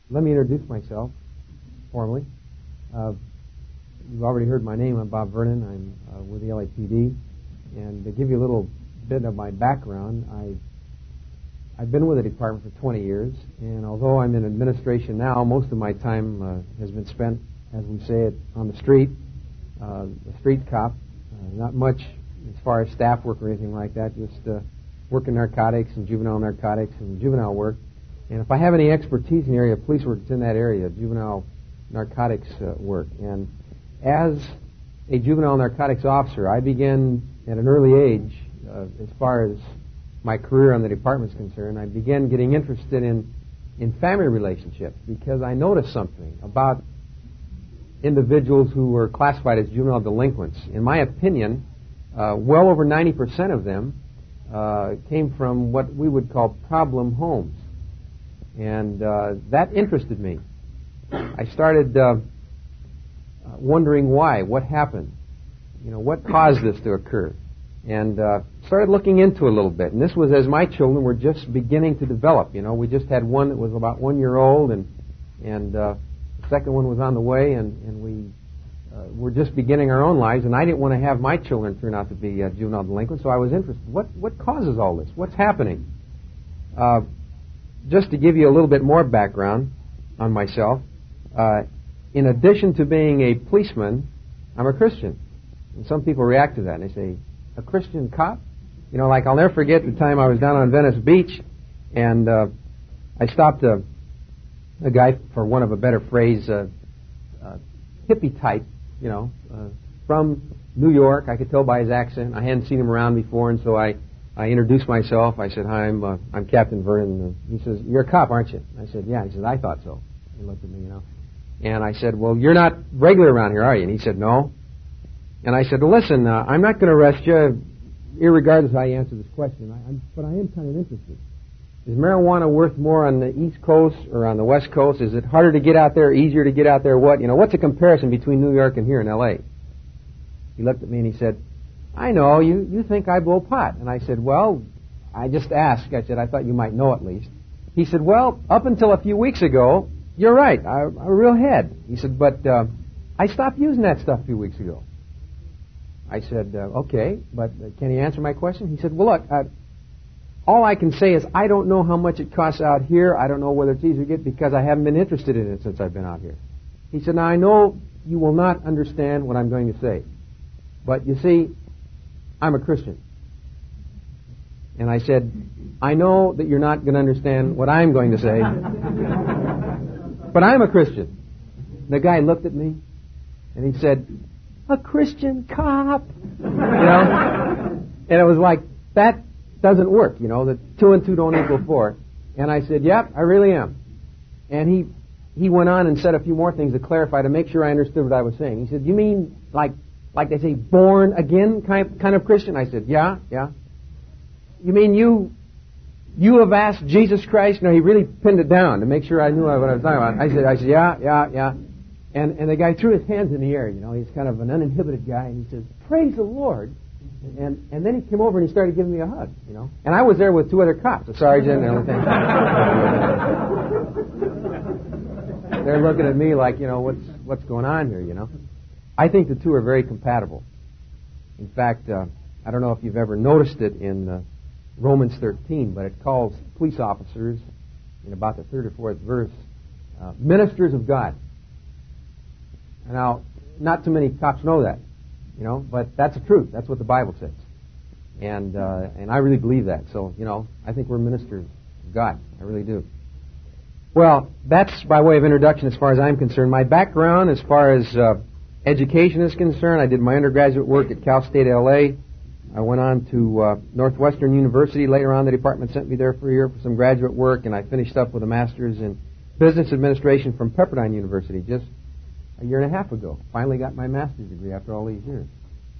Let me introduce myself formally. You've already heard my name. I'm Bob Vernon. I'm with the LAPD. And to give you a little bit of my background, I've been with the department for 20 years. And although I'm in administration now, most of my time has been spent, as we say it, on the street, a street cop. Not much as far as staff work or anything like that, just working narcotics and juvenile narcotics and juvenile work. And if I have any expertise in the area of police work, it's in that area, juvenile narcotics work. And as a juvenile narcotics officer, I began at an early age, as far as my career on the department is concerned, I began getting interested in family relationships because I noticed something about individuals who were classified as juvenile delinquents. In my opinion, well over 90% of them came from what we would call problem homes. And that interested me. I started wondering why, what happened, what caused this to occur, and started looking into it a little bit. And this was as my children were just beginning to develop. We just had one that was about 1 year old, and the second one was on the way, and we were just beginning our own lives. And I didn't want to have my children turn out to be juvenile delinquents, so I was interested. What causes all this? What's happening? Just to give you a little bit more background on myself, in addition to being a policeman, I'm a Christian. And some people react to that, and they say, a Christian cop? Like I'll never forget the time I was down on Venice Beach, and I stopped a guy, for want of a better phrase, hippie type, from New York. I could tell by his accent. I hadn't seen him around before, and so I introduced myself. I said, hi, I'm Captain Vernon. He says, you're a cop, aren't you? I said, yeah. He said, I thought so. He looked at me, And I said, well, you're not regular around here, are you? And he said, no. And I said, well, listen, I'm not going to arrest you, irregardless of how you answer this question, but I am kind of interested. Is marijuana worth more on the East Coast or on the West Coast? Is it harder to get out there, easier to get out there? What's the comparison between New York and here in L.A.? He looked at me and he said, I know, you think I blow pot. And I said, well, I just asked. I said, I thought you might know at least. He said, well, up until a few weeks ago, you're right, I'm a real head. He said, but I stopped using that stuff a few weeks ago. I said, okay, but can you answer my question? He said, well, look, all I can say is I don't know how much it costs out here. I don't know whether it's easier to get because I haven't been interested in it since I've been out here. He said, now I know you will not understand what I'm going to say, but you see, I'm a Christian. And I said, I know that you're not going to understand what I'm going to say, but I'm a Christian. And the guy looked at me, and he said, a Christian cop. And it was like, that doesn't work, that 2 and 2 don't equal 4. And I said, yep, I really am. And he went on and said a few more things to clarify to make sure I understood what I was saying. He said, you mean like they say, born again kind of Christian? I said, yeah. You mean you have asked Jesus Christ? No, he really pinned it down to make sure I knew what I was talking about. I said, yeah. And the guy threw his hands in the air, he's kind of an uninhibited guy, and he says, praise the Lord. And then he came over and he started giving me a hug, And I was there with 2 other cops, a sergeant and everything. They're looking at me like, what's going on here, I think the two are very compatible. In fact, I don't know if you've ever noticed it in Romans 13, but it calls police officers, in about the 3rd or 4th verse, ministers of God. Now, not too many cops know that, but that's the truth. That's what the Bible says. And I really believe that. So, I think we're ministers of God. I really do. Well, that's by way of introduction as far as I'm concerned. My background as far as education is concerned, I did my undergraduate work at Cal State L.A. I went on to Northwestern University. Later on, the department sent me there for a year for some graduate work, and I finished up with a master's in business administration from Pepperdine University just a year and a half ago. Finally got my master's degree after all these years.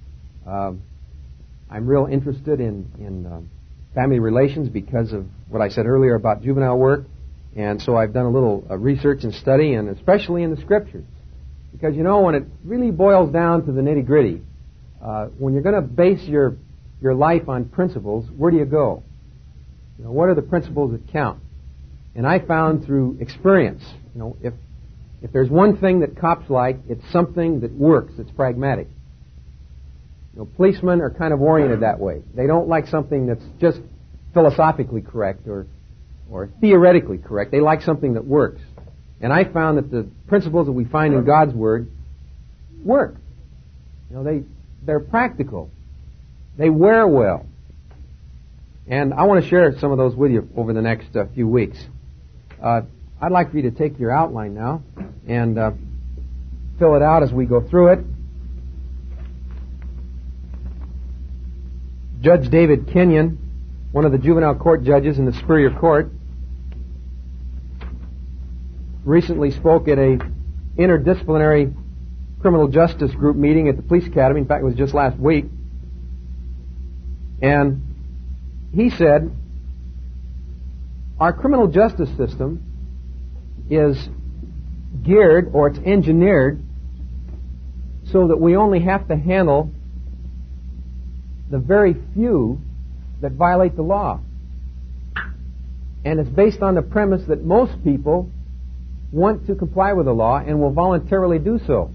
I'm real interested in family relations because of what I said earlier about juvenile work, and so I've done a little research and study, and especially in the Scriptures. Because, when it really boils down to the nitty-gritty, when you're going to base your life on principles, where do you go? What are the principles that count? And I found through experience, if there's one thing that cops like, it's something that works, it's pragmatic. Policemen are kind of oriented that way. They don't like something that's just philosophically correct or theoretically correct. They like something that works. And I found that the principles that we find in God's Word work. They're practical. They wear well. And I want to share some of those with you over the next few weeks. I'd like for you to take your outline now and fill it out as we go through it. Judge David Kenyon, one of the juvenile court judges in the Superior Court, recently spoke at a interdisciplinary criminal justice group meeting at the police academy. In fact, it was just last week. And he said, our criminal justice system is geared, or it's engineered, so that we only have to handle the very few that violate the law. And it's based on the premise that most people want to comply with the law and will voluntarily do so.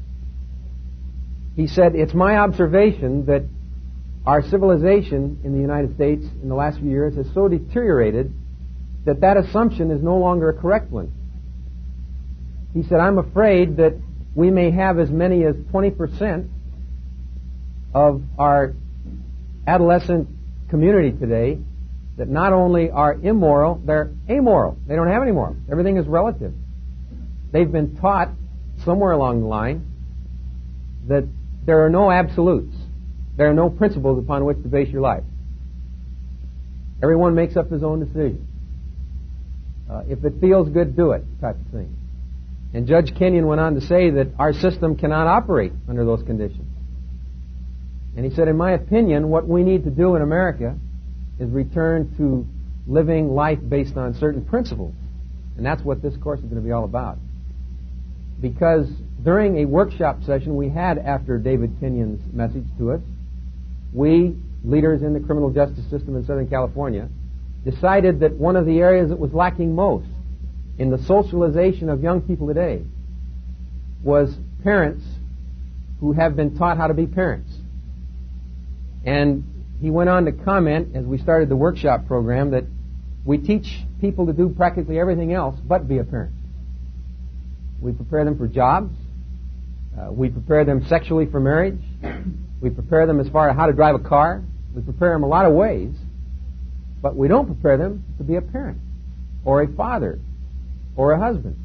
He said, it's my observation that our civilization in the United States in the last few years has so deteriorated that assumption is no longer a correct one. He said, I'm afraid that we may have as many as 20% of our adolescent community today that not only are immoral, they're amoral. They don't have any morals. Everything is relative. They've been taught somewhere along the line that there are no absolutes. There are no principles upon which to base your life. Everyone makes up his own decision. If it feels good, do it, type of thing. And Judge Kenyon went on to say that our system cannot operate under those conditions. And he said, in my opinion, what we need to do in America is return to living life based on certain principles. And that's what this course is going to be all about. Because during a workshop session we had after David Kenyon's message to us, we, leaders in the criminal justice system in Southern California, decided that one of the areas that was lacking most in the socialization of young people today was parents who have been taught how to be parents. And he went on to comment, as we started the workshop program, that we teach people to do practically everything else but be a parent. We prepare them for jobs. We prepare them sexually for marriage. We prepare them as far as how to drive a car. We prepare them a lot of ways, but we don't prepare them to be a parent or a father or a husband.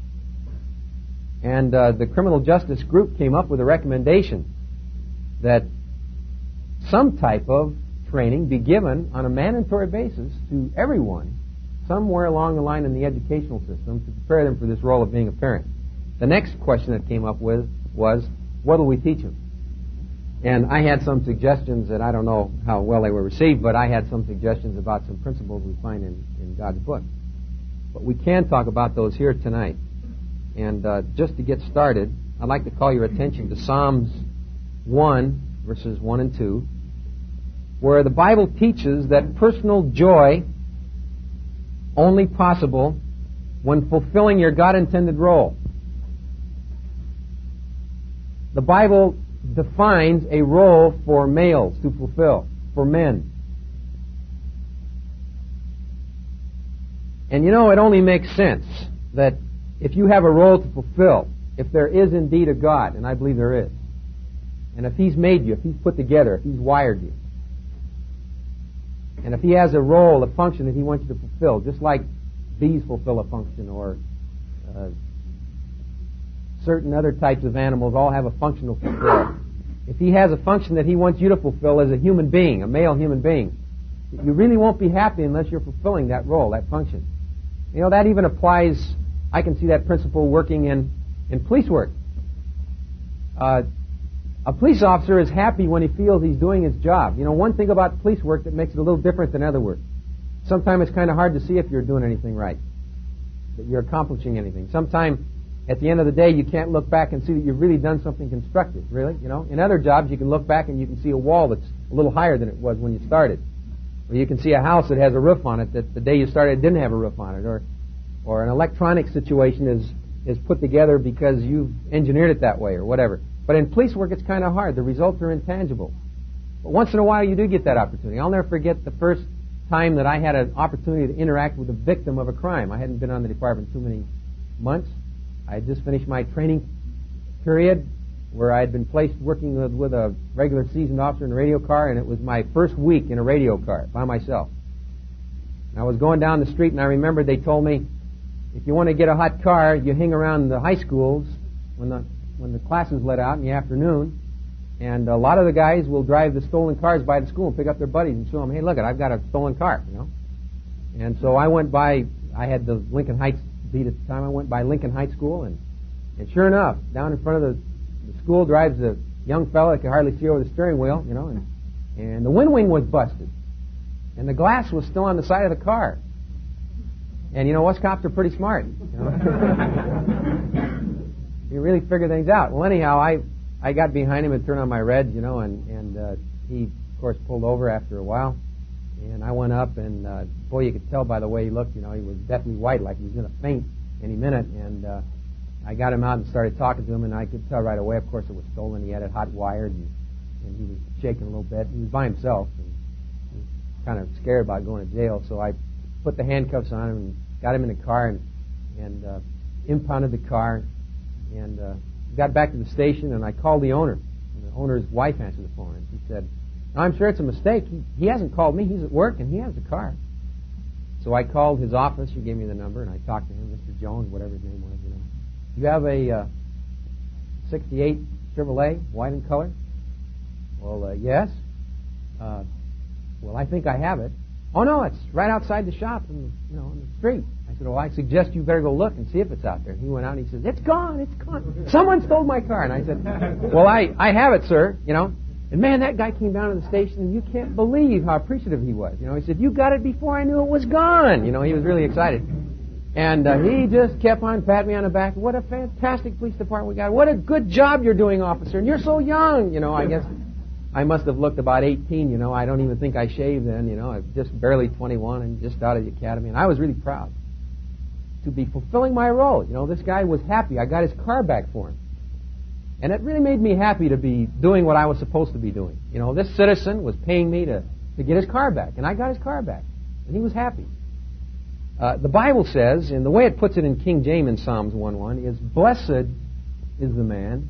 And the criminal justice group came up with a recommendation that some type of training be given on a mandatory basis to everyone somewhere along the line in the educational system to prepare them for this role of being a parent. The next question that came up with was, what will we teach them? And I had some suggestions that I don't know how well they were received, but I had some suggestions about some principles we find in God's book. But we can talk about those here tonight. And just to get started, I'd like to call your attention to Psalms 1, verses 1 and 2, where the Bible teaches that personal joy only possible when fulfilling your God-intended role. The Bible defines a role for males to fulfill, for men. And it only makes sense that if you have a role to fulfill, if there is indeed a God, and I believe there is, and if He's made you, if He's put together, if He's wired you, and if He has a role, a function that He wants you to fulfill, just like bees fulfill a function, or certain other types of animals all have a function to fulfill. If He has a function that He wants you to fulfill as a human being, a male human being, you really won't be happy unless you're fulfilling that role, that function. That even applies, I can see that principle working in police work. A police officer is happy when he feels he's doing his job. One thing about police work that makes it a little different than other work. Sometimes it's kind of hard to see if you're doing anything right, that you're accomplishing anything. Sometimes, at the end of the day, you can't look back and see that you've really done something constructive, really. In other jobs, you can look back and you can see a wall that's a little higher than it was when you started. Or you can see a house that has a roof on it that the day you started it didn't have a roof on it. Or an electronic situation is put together because you've engineered it that way or whatever. But in police work, it's kind of hard. The results are intangible. But once in a while, you do get that opportunity. I'll never forget the first time that I had an opportunity to interact with a victim of a crime. I hadn't been on the department too many months. I had just finished my training period where I had been placed working with a regular seasoned officer in a radio car, and it was my first week in a radio car by myself. And I was going down the street, and I remember they told me, if you want to get a hot car, you hang around the high schools when the classes let out in the afternoon, and a lot of the guys will drive the stolen cars by the school and pick up their buddies and show them, hey, look, I've got a stolen car, you know. And so I went by, I had the Lincoln Heights beat at the time, I went by Lincoln Heights School, and sure enough, down in front of the school drives a young fellow that could hardly see over the steering wheel, you know, and the wind wing was busted, and the glass was still on the side of the car. And you know, us cops are pretty smart, you know. You really figure things out. Well, anyhow, I got behind him and turned on my red, you know, and he, of course, pulled over after a while. And I went up, and boy, you could tell by the way he looked, you know, he was deathly white, like he was going to faint any minute. And I got him out and started talking to him, and I could tell right away, of course, it was stolen. He had it hot wired, and he was shaking a little bit. He was by himself, and he was kind of scared about going to jail. So I put the handcuffs on him and got him in the car and impounded the car and got back to the station, and I called the owner. And the owner's wife answered the phone, and she said, I'm sure it's a mistake. He hasn't called me. He's at work, and he has the car. So I called his office. She gave me the number, and I talked to him, Mr. Jones, whatever his name was, you know. You have a 68 Chevrolet, white in color? Well, yes. Well, I think I have it. Oh, no, it's right outside the shop in the street. I said, well, I suggest you better go look and see if it's out there. And he went out and he says, it's gone. Someone stole my car. And I said, well, I have it, sir, you know. And man, that guy came down to the station, and you can't believe how appreciative he was. You know, he said, you got it before I knew it was gone. You know, he was really excited. And he just kept on patting me on the back. What a fantastic police department we got. What a good job you're doing, officer. And you're so young. You know, I guess I must have looked about 18, you know. I don't even think I shaved then, you know. I was just barely 21 and just out of the academy. And I was really proud to be fulfilling my role. You know, this guy was happy. I got his car back for him. And it really made me happy to be doing what I was supposed to be doing. You know, this citizen was paying me to get his car back. And I got his car back. And he was happy. The Bible says, and the way it puts it in King James in Psalms 1:1, is blessed is the man.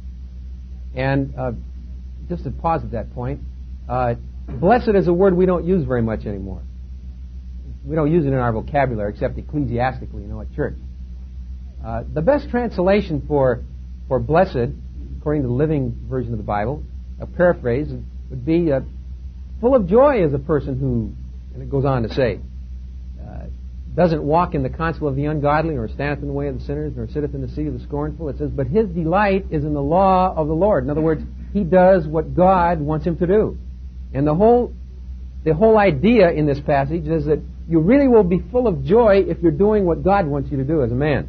And just to pause at that point, blessed is a word we don't use very much anymore. We don't use it in our vocabulary except ecclesiastically, you know, at church. The best translation for blessed, according to the Living Version of the Bible, a paraphrase, would be full of joy is a person who, and it goes on to say, doesn't walk in the counsel of the ungodly, nor standeth in the way of the sinners, nor sitteth in the seat of the scornful. It says, but his delight is in the law of the Lord. In other words, he does what God wants him to do. And the whole idea in this passage is that you really will be full of joy if you're doing what God wants you to do as a man.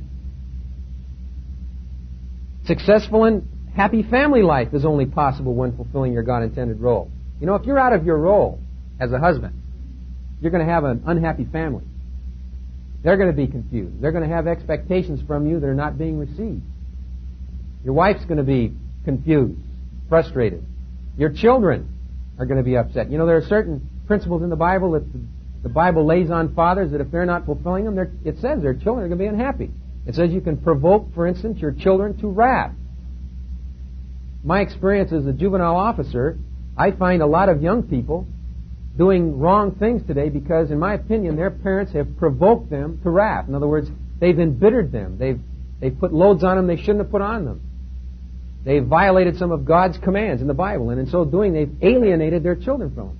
Successful and happy family life is only possible when fulfilling your God-intended role. You know, if you're out of your role as a husband, you're going to have an unhappy family. They're going to be confused. They're going to have expectations from you that are not being received. Your wife's going to be confused, frustrated. Your children are going to be upset. You know, there are certain principles in the Bible that the Bible lays on fathers that if they're not fulfilling them, it says their children are going to be unhappy. It says you can provoke, for instance, your children to wrath. My experience as a juvenile officer, I find a lot of young people doing wrong things today because, in my opinion, their parents have provoked them to wrath. In other words, they've embittered them. They've put loads on them they shouldn't have put on them. They've violated some of God's commands in the Bible, and in so doing, they've alienated their children from them.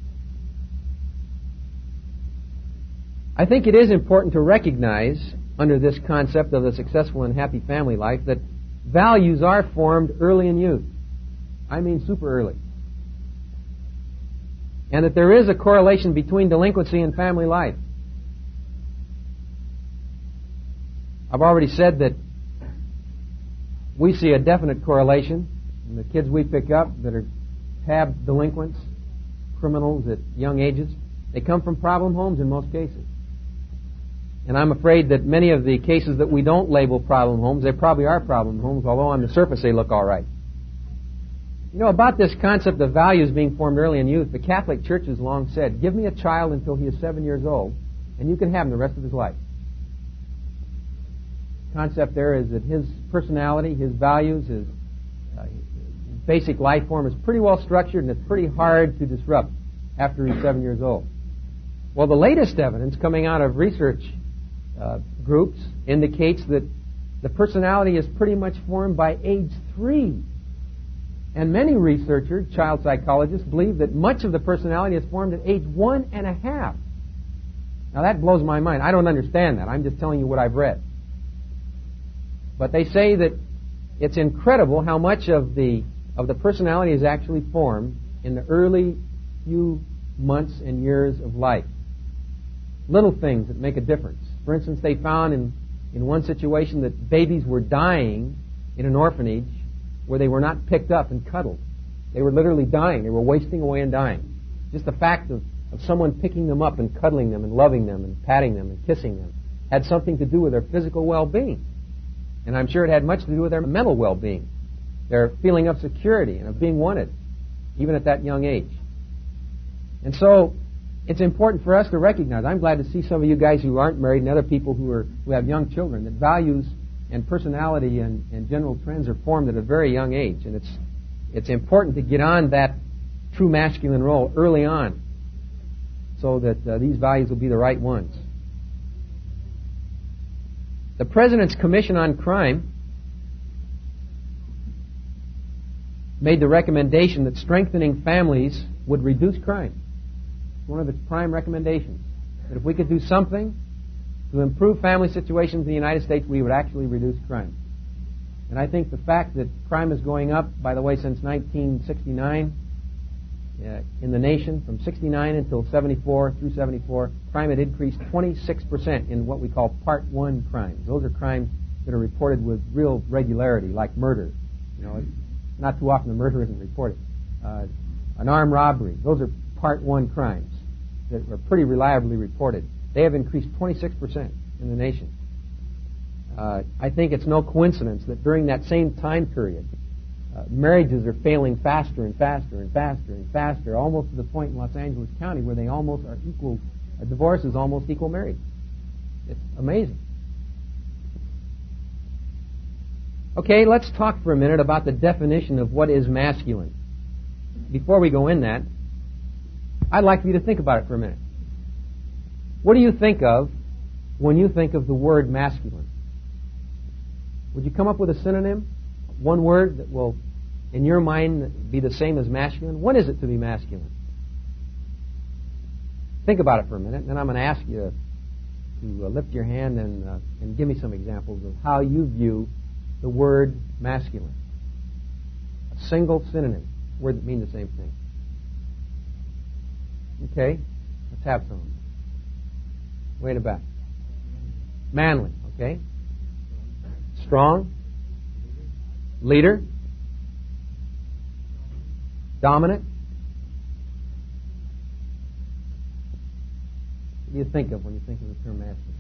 I think it is important to recognize, under this concept of a successful and happy family life, that values are formed early in youth. I mean super early. And that there is a correlation between delinquency and family life. I've already said that we see a definite correlation in the kids we pick up that are tab delinquents, criminals at young ages. They come from problem homes in most cases. And I'm afraid that many of the cases that we don't label problem homes, they probably are problem homes, although on the surface they look all right. You know, about this concept of values being formed early in youth, the Catholic Church has long said, give me a child until he is 7 years old, and you can have him the rest of his life. The concept there is that his personality, his values, his basic life form is pretty well structured, and it's pretty hard to disrupt after he's 7 years old. Well, the latest evidence coming out of research groups indicates that the personality is pretty much formed by age 3. And many researchers, child psychologists, believe that much of the personality is formed at age 1.5. Now that blows my mind. I don't understand that. I'm just telling you what I've read. But they say that it's incredible how much of the personality is actually formed in the early few months and years of life. Little things that make a difference. For instance, they found in one situation that babies were dying in an orphanage where they were not picked up and cuddled. They were literally dying. They were wasting away and dying. Just the fact of someone picking them up and cuddling them and loving them and patting them and kissing them had something to do with their physical well-being. And I'm sure it had much to do with their mental well-being, their feeling of security and of being wanted, even at that young age. And so it's important for us to recognize. I'm glad to see some of you guys who aren't married and other people who have young children, that values and personality and general trends are formed at a very young age. And it's important to get on that true masculine role early on so that these values will be the right ones. The President's Commission on Crime made the recommendation that strengthening families would reduce crime. It's one of its prime recommendations. That if we could do something to improve family situations in the United States, we would actually reduce crime. And I think the fact that crime is going up, by the way, since 1969 in the nation, from 69 until 74, through 74, crime had increased 26% in what we call Part 1 crimes. Those are crimes that are reported with real regularity, like murder. You know, not too often a murder isn't reported. An armed robbery. Those are Part 1 crimes that are pretty reliably reported. They have increased 26% in the nation. I think it's no coincidence that during that same time period, marriages are failing faster and faster and faster and faster, almost to the point in Los Angeles County where they almost are equal. A divorce is almost equal marriage. It's amazing. Okay, let's talk for a minute about the definition of what is masculine. Before we go in that, I'd like for you to think about it for a minute. What do you think of when you think of the word masculine? Would you come up with a synonym? One word that will, in your mind, be the same as masculine? What is it to be masculine? Think about it for a minute, and then I'm going to ask you to lift your hand and give me some examples of how you view the word masculine. A single synonym, a word that means the same thing. Okay, let's have some. Way in the back. Manly, okay. Strong. Leader. Dominant. What do you think of when you think of the term masculine?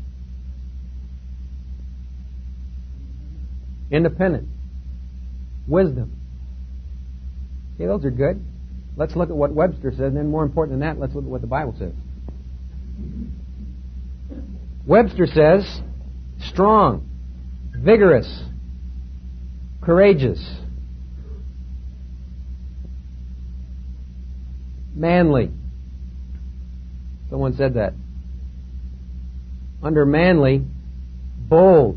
Independent. Wisdom. Okay, those are good. Let's look at what Webster says, and then more important than that, let's look at what the Bible says. Webster says, strong, vigorous, courageous, manly. Someone said that. Under manly, bold,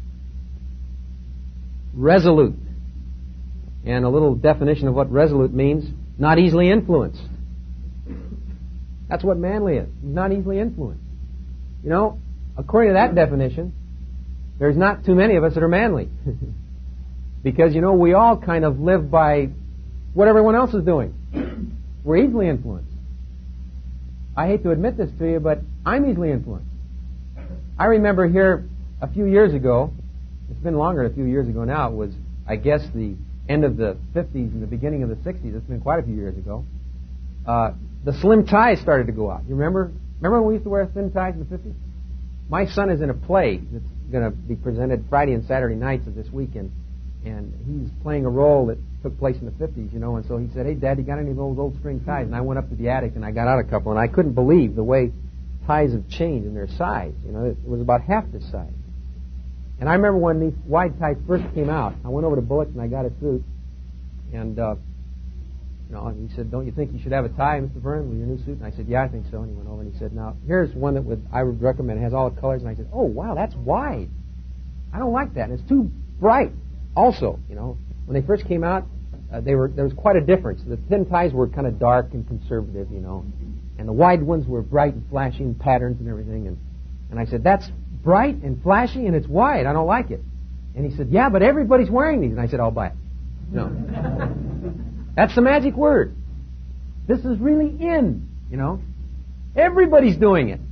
resolute. And a little definition of what resolute means, not easily influenced. That's what manly is, not easily influenced. You know, according to that definition, there's not too many of us that are manly. Because, you know, we all kind of live by what everyone else is doing. We're easily influenced. I hate to admit this to you, but I'm easily influenced. I remember here a few years ago, it's been longer than a few years ago now, it was, I guess, the end of the 50s and the beginning of the 60s. It's been quite a few years ago. the slim ties started to go out. You remember? Remember when we used to wear thin ties in the 50s? My son is in a play that's going to be presented Friday and Saturday nights of this weekend, and he's playing a role that took place in the 50s, you know, and so he said, "Hey, Dad, you got any of those old string ties?" And I went up to the attic and I got out a couple, and I couldn't believe the way ties have changed in their size. You know, it was about half this size. And I remember when these wide ties first came out, I went over to Bullock's and I got a suit, and and he said, "Don't you think you should have a tie, Mr. Vern, with your new suit?" And I said, "Yeah, I think so." And he went over and he said, "Now, here's one that I would recommend. It has all the colors." And I said, "Oh, wow, that's wide. I don't like that. And it's too bright." Also, you know, when they first came out, there was quite a difference. The thin ties were kind of dark and conservative, you know, and the wide ones were bright and flashing patterns and everything. And I said, "That's bright and flashy and it's wide. I don't like it." And he said, "Yeah, but everybody's wearing these." And I said, "I'll buy it." No. That's the magic word. This is really in, you know. Everybody's doing it.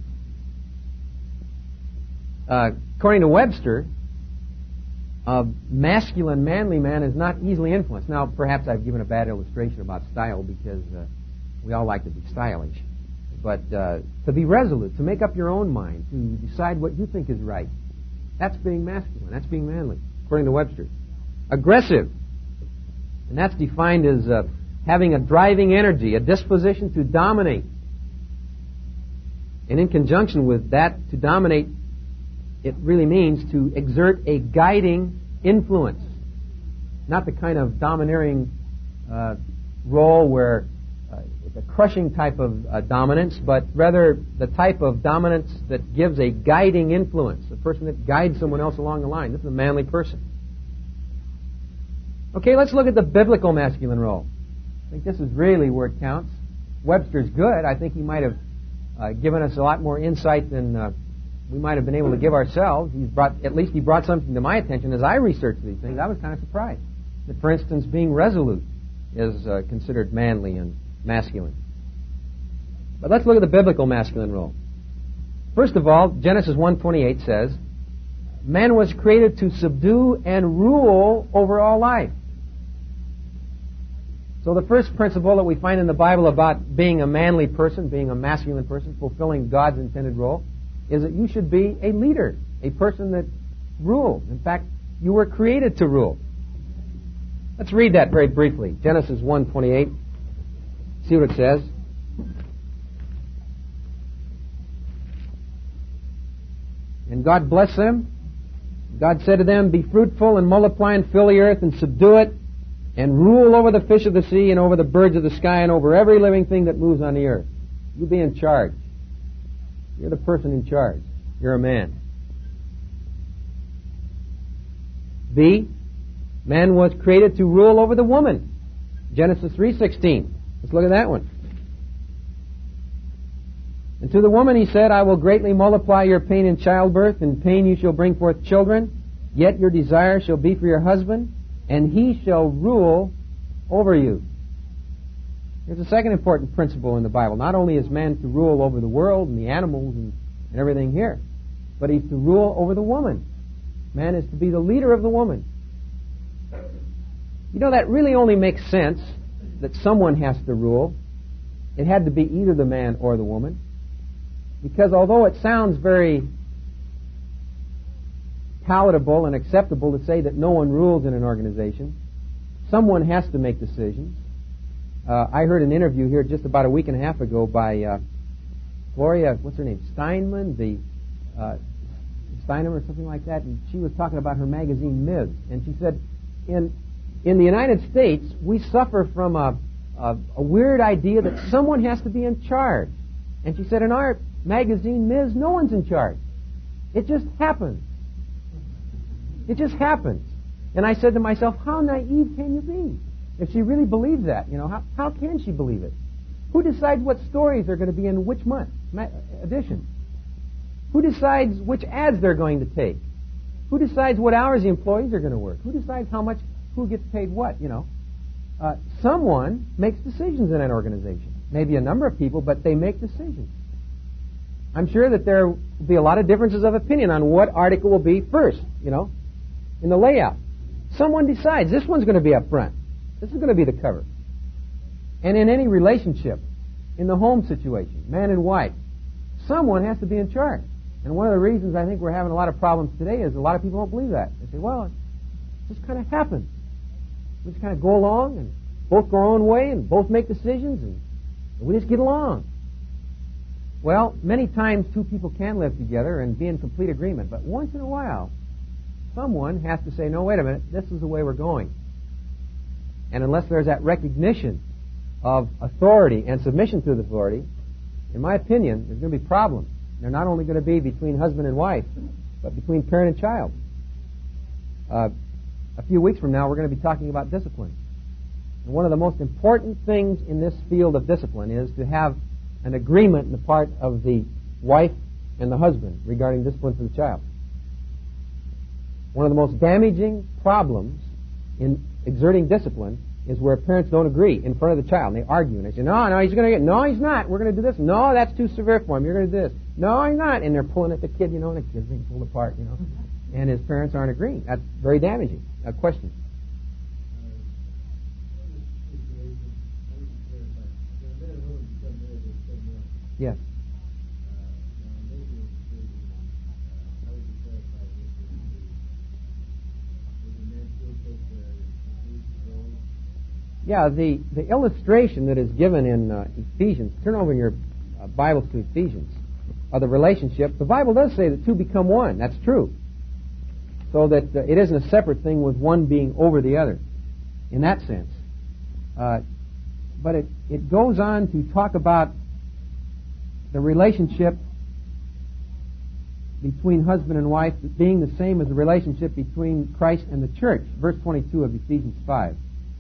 According to Webster, a masculine, manly man is not easily influenced. Now, perhaps I've given a bad illustration about style because we all like to be stylish. But to be resolute, to make up your own mind, to decide what you think is right, that's being masculine. That's being manly, according to Webster. Aggressive. And that's defined as having a driving energy, a disposition to dominate. And in conjunction with that, to dominate, it really means to exert a guiding influence. Not the kind of domineering role where it's a crushing type of dominance, but rather the type of dominance that gives a guiding influence, a person that guides someone else along the line. This is a manly person. Okay, let's look at the biblical masculine role. I think this is really where it counts. Webster's good. I think he might have given us a lot more insight than we might have been able to give ourselves. He brought something to my attention as I researched these things. I was kind of surprised that, for instance, being resolute is considered manly and masculine. But let's look at the biblical masculine role. First of all, Genesis 1:28 says, "Man was created to subdue and rule over all life." So the first principle that we find in the Bible about being a manly person, being a masculine person, fulfilling God's intended role, is that you should be a leader, a person that rules. In fact, you were created to rule. Let's read that very briefly. Genesis 1:28. See what it says. "And God blessed them. God said to them, 'Be fruitful and multiply and fill the earth and subdue it, and rule over the fish of the sea and over the birds of the sky and over every living thing that moves on the earth.'" You be in charge. You're the person in charge. You're a man. B, man was created to rule over the woman. Genesis 3:16. Let's look at that one. "And to the woman he said, 'I will greatly multiply your pain in childbirth. In pain you shall bring forth children. Yet your desire shall be for your husband, and he shall rule over you.'" There's a second important principle in the Bible. Not only is man to rule over the world and the animals and everything here, but he's to rule over the woman. Man is to be the leader of the woman. You know, that really only makes sense that someone has to rule. It had to be either the man or the woman. Because although it sounds very palatable and acceptable to say that no one rules in an organization, someone has to make decisions. I heard an interview here just about a week and a half ago by Gloria, what's her name, Steinman, Steinem or something like that, and she was talking about her magazine Ms. And she said, in the United States, we suffer from a weird idea that someone has to be in charge. And she said, in our magazine Ms., no one's in charge. It just happens. It just happens. And I said to myself, how naive can you be? If she really believes that, you know, how can she believe it? Who decides what stories are going to be in which month edition? Who decides which ads they're going to take? Who decides what hours the employees are going to work? Who decides how much, who gets paid what, you know? Someone makes decisions in an organization. Maybe a number of people, but they make decisions. I'm sure that there will be a lot of differences of opinion on what article will be first, you know, in the layout. Someone decides this one's going to be up front. This is going to be the cover. And in any relationship, in the home situation, man and wife, someone has to be in charge. And one of the reasons I think we're having a lot of problems today is a lot of people don't believe that. They say, well, it just kind of happens. We just kind of go along and both go our own way and both make decisions and we just get along. Well, many times two people can live together and be in complete agreement, but once in a while, someone has to say, no, wait a minute, this is the way we're going. And unless there's that recognition of authority and submission to the authority, in my opinion, there's going to be problems. They're not only going to be between husband and wife, but between parent and child. A few weeks from now, we're going to be talking about discipline. And one of the most important things in this field of discipline is to have an agreement on the part of the wife and the husband regarding discipline for the child. One of the most damaging problems in exerting discipline is where parents don't agree in front of the child. And they argue and they say, no, he's going to get, no, he's not. We're going to do this. No, that's too severe for him. You're going to do this. No, he's not. And they're pulling at the kid, and the kid's being pulled apart, and his parents aren't agreeing. That's very damaging. A question. Yes. Yeah, the illustration that is given in Ephesians, turn over in your Bibles to Ephesians, of the relationship, the Bible does say that two become one. That's true. So that it isn't a separate thing with one being over the other, in that sense. But it goes on to talk about the relationship between husband and wife being the same as the relationship between Christ and the church. Verse 22 of Ephesians 5.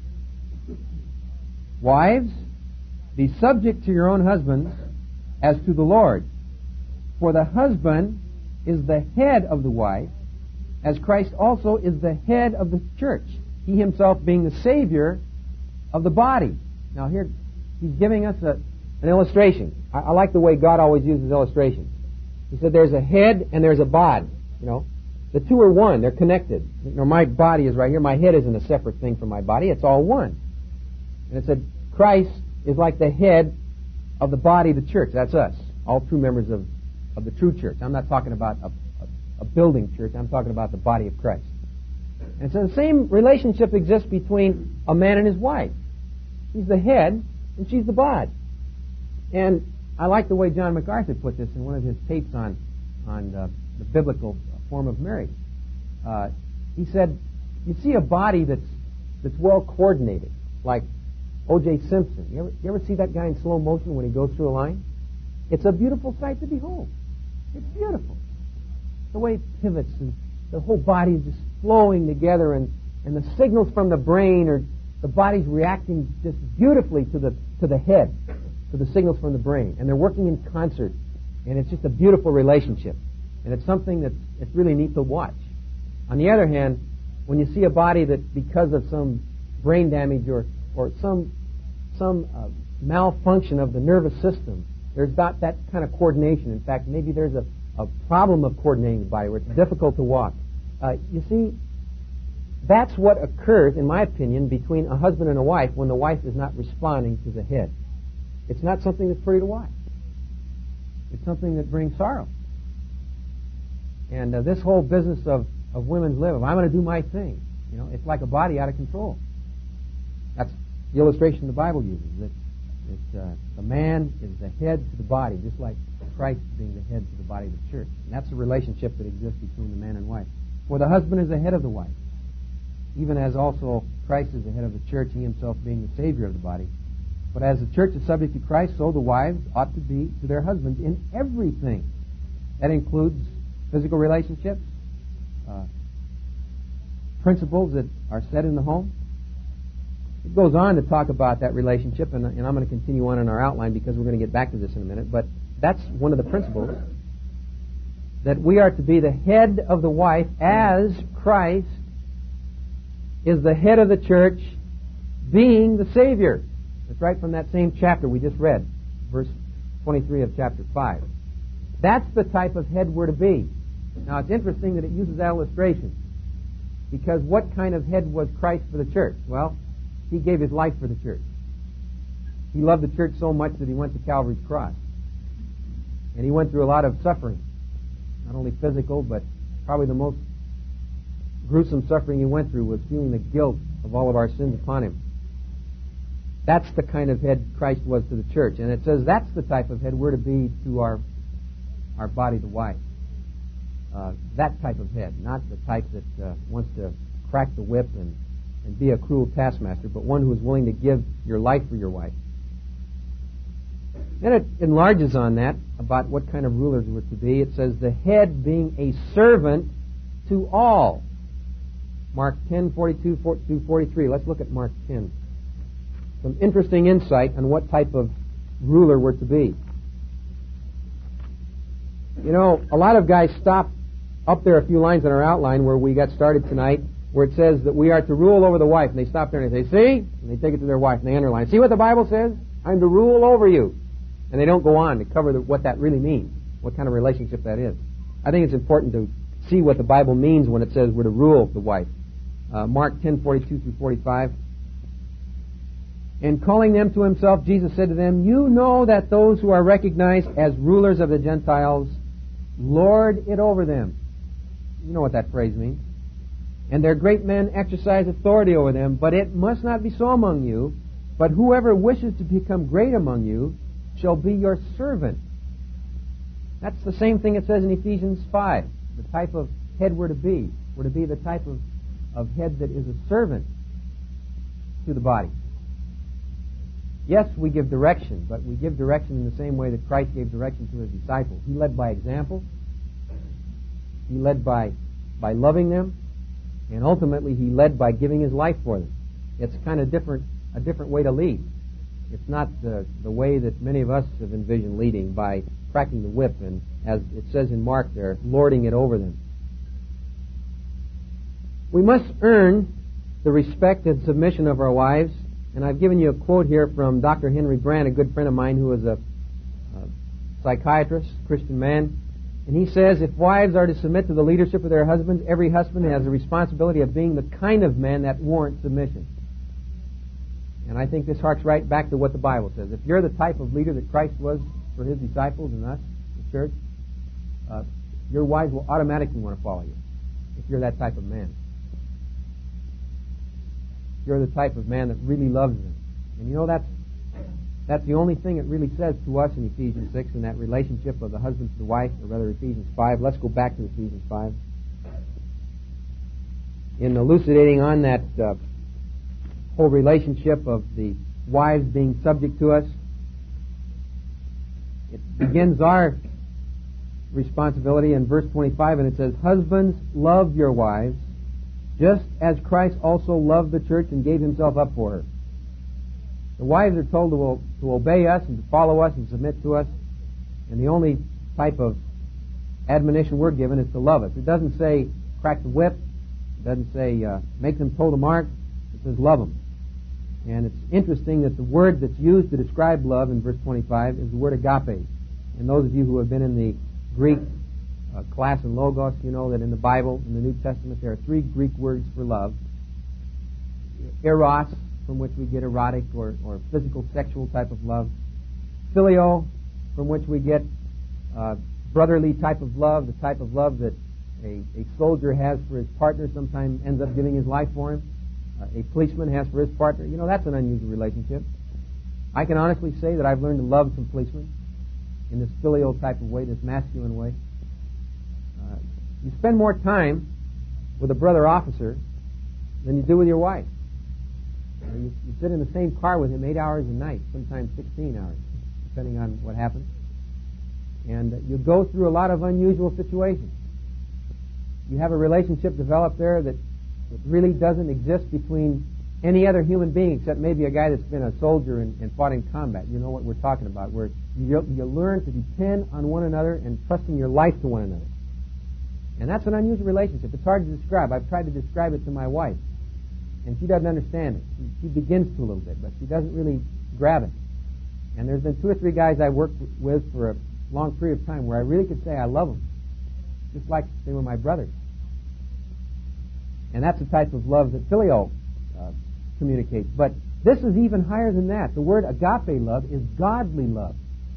Wives, be subject to your own husbands as to the Lord. For the husband is the head of the wife, as Christ also is the head of the church, he himself being the Savior of the body. Now here, he's giving us an illustration. I like the way God always uses illustrations. He said there's a head and there's a body. The two are one. They're connected. My body is right here. My head isn't a separate thing from my body. It's all one. And it said Christ is like the head of the body of the church. That's us, all true members of the true church. I'm not talking about a building church. I'm talking about the body of Christ. And so the same relationship exists between a man and his wife. He's the head and she's the body. And I like the way John MacArthur put this in one of his tapes on the biblical form of marriage. He said, you see a body that's well coordinated, like O.J. Simpson. You ever see that guy in slow motion when he goes through a line? It's a beautiful sight to behold. It's beautiful. The way it pivots and the whole body is just flowing together, and the signals from the brain or the body's reacting just beautifully to the head, to the signals from the brain, and they're working in concert, and it's just a beautiful relationship, and it's something it's really neat to watch. On the other hand, when you see a body that because of some brain damage or some malfunction of the nervous system, there's not that kind of coordination. In fact, maybe there's a problem of coordinating the body where it's difficult to walk. You see, that's what occurs, in my opinion, between a husband and a wife when the wife is not responding to the head. It's not something that's pretty to watch. It's something that brings sorrow. And this whole business of women's live, I'm going to do my thing. It's like a body out of control. That's the illustration the Bible uses. That the man is the head to the body, just like Christ being the head to the body of the church. And that's the relationship that exists between the man and wife. For the husband is the head of the wife, even as also Christ is the head of the church, he himself being the Savior of the body. But as the church is subject to Christ, so the wives ought to be to their husbands in everything. That includes physical relationships, principles that are set in the home. It goes on to talk about that relationship, and I'm going to continue on in our outline because we're going to get back to this in a minute, but that's one of the principles, that we are to be the head of the wife as Christ is the head of the church, being the Savior. That's right from that same chapter we just read, verse 23 of chapter 5. That's the type of head we're to be. Now, it's interesting that it uses that illustration, because what kind of head was Christ for the church? Well, he gave his life for the church. He loved the church so much that he went to Calvary's cross. And he went through a lot of suffering. Not only physical, but probably the most gruesome suffering he went through was feeling the guilt of all of our sins upon him. That's the kind of head Christ was to the church. And it says that's the type of head we're to be to our body, the wife. That type of head, not the type that wants to crack the whip and be a cruel taskmaster, but one who is willing to give your life for your wife. Then it enlarges on that about what kind of rulers we're to be. It says the head being a servant to all. Mark 10:42-43. Let's look at Mark 10. Some interesting insight on what type of ruler we're to be. You know, a lot of guys stop up there a few lines in our outline where we got started tonight, where it says that we are to rule over the wife. And they stop there and they say, see? And they take it to their wife and they underline, see what the Bible says? I'm to rule over you. And they don't go on to cover what that really means, what kind of relationship that is. I think it's important to see what the Bible means when it says we're to rule the wife. Mark 10:42-45. And calling them to himself, Jesus said to them, you know that those who are recognized as rulers of the Gentiles lord it over them. You know what that phrase means. And their great men exercise authority over them, but it must not be so among you. But whoever wishes to become great among you shall be your servant. That's the same thing it says in Ephesians 5. The type of head we're to be. We're to be the type of head that is a servant to the body. Yes, we give direction, but we give direction in the same way that Christ gave direction to his disciples. He led by example. He led by loving them. And ultimately, he led by giving his life for them. It's kind of a different way to lead. It's not the way that many of us have envisioned leading, by cracking the whip and, as it says in Mark there, lording it over them. We must earn the respect and submission of our wives. And I've given you a quote here from Dr. Henry Brand, a good friend of mine who is a psychiatrist, Christian man. And he says, if wives are to submit to the leadership of their husbands, every husband has a responsibility of being the kind of man that warrants submission. And I think this harks right back to what the Bible says. If you're the type of leader that Christ was for his disciples and us, the church, your wives will automatically want to follow you if you're that type of man. You're the type of man that really loves them. And you know, that's the only thing it really says to us in Ephesians 6, in that relationship of the husband to the wife, or rather Ephesians 5. Let's go back to Ephesians 5. In elucidating on that whole relationship of the wives being subject to us, it begins our responsibility in verse 25, and it says, husbands, love your wives, just as Christ also loved the church and gave himself up for her. The wives are told to obey us and to follow us and submit to us. And the only type of admonition we're given is to love us. It doesn't say crack the whip. It doesn't say make them toe the mark. It says love them. And it's interesting that the word that's used to describe love in verse 25 is the word agape. And those of you who have been in the Greek class in Logos, you know that in the Bible, in the New Testament, there are three Greek words for love. Eros, from which we get erotic or physical, sexual type of love. Phileo, from which we get brotherly type of love, the type of love that a soldier has for his partner, sometimes ends up giving his life for him. A policeman has for his partner. You know, that's an unusual relationship. I can honestly say that I've learned to love some policemen in this filial type of way, this masculine way. You spend more time with a brother officer than you do with your wife. You sit in the same car with him 8 hours a night, sometimes 16 hours, depending on what happens. And you go through a lot of unusual situations. You have a relationship developed there that really doesn't exist between any other human being except maybe a guy that's been a soldier and fought in combat. You know what we're talking about, where you learn to depend on one another and trusting your life to one another. And that's an unusual relationship. It's hard to describe. I've tried to describe it to my wife, and she doesn't understand it. She begins to a little bit, but she doesn't really grab it. And there's been 2 or 3 guys I worked with for a long period of time where I really could say I love them, just like they were my brothers. And that's the type of love that filial communicates. But This is even higher than that. The word agape love is godly love.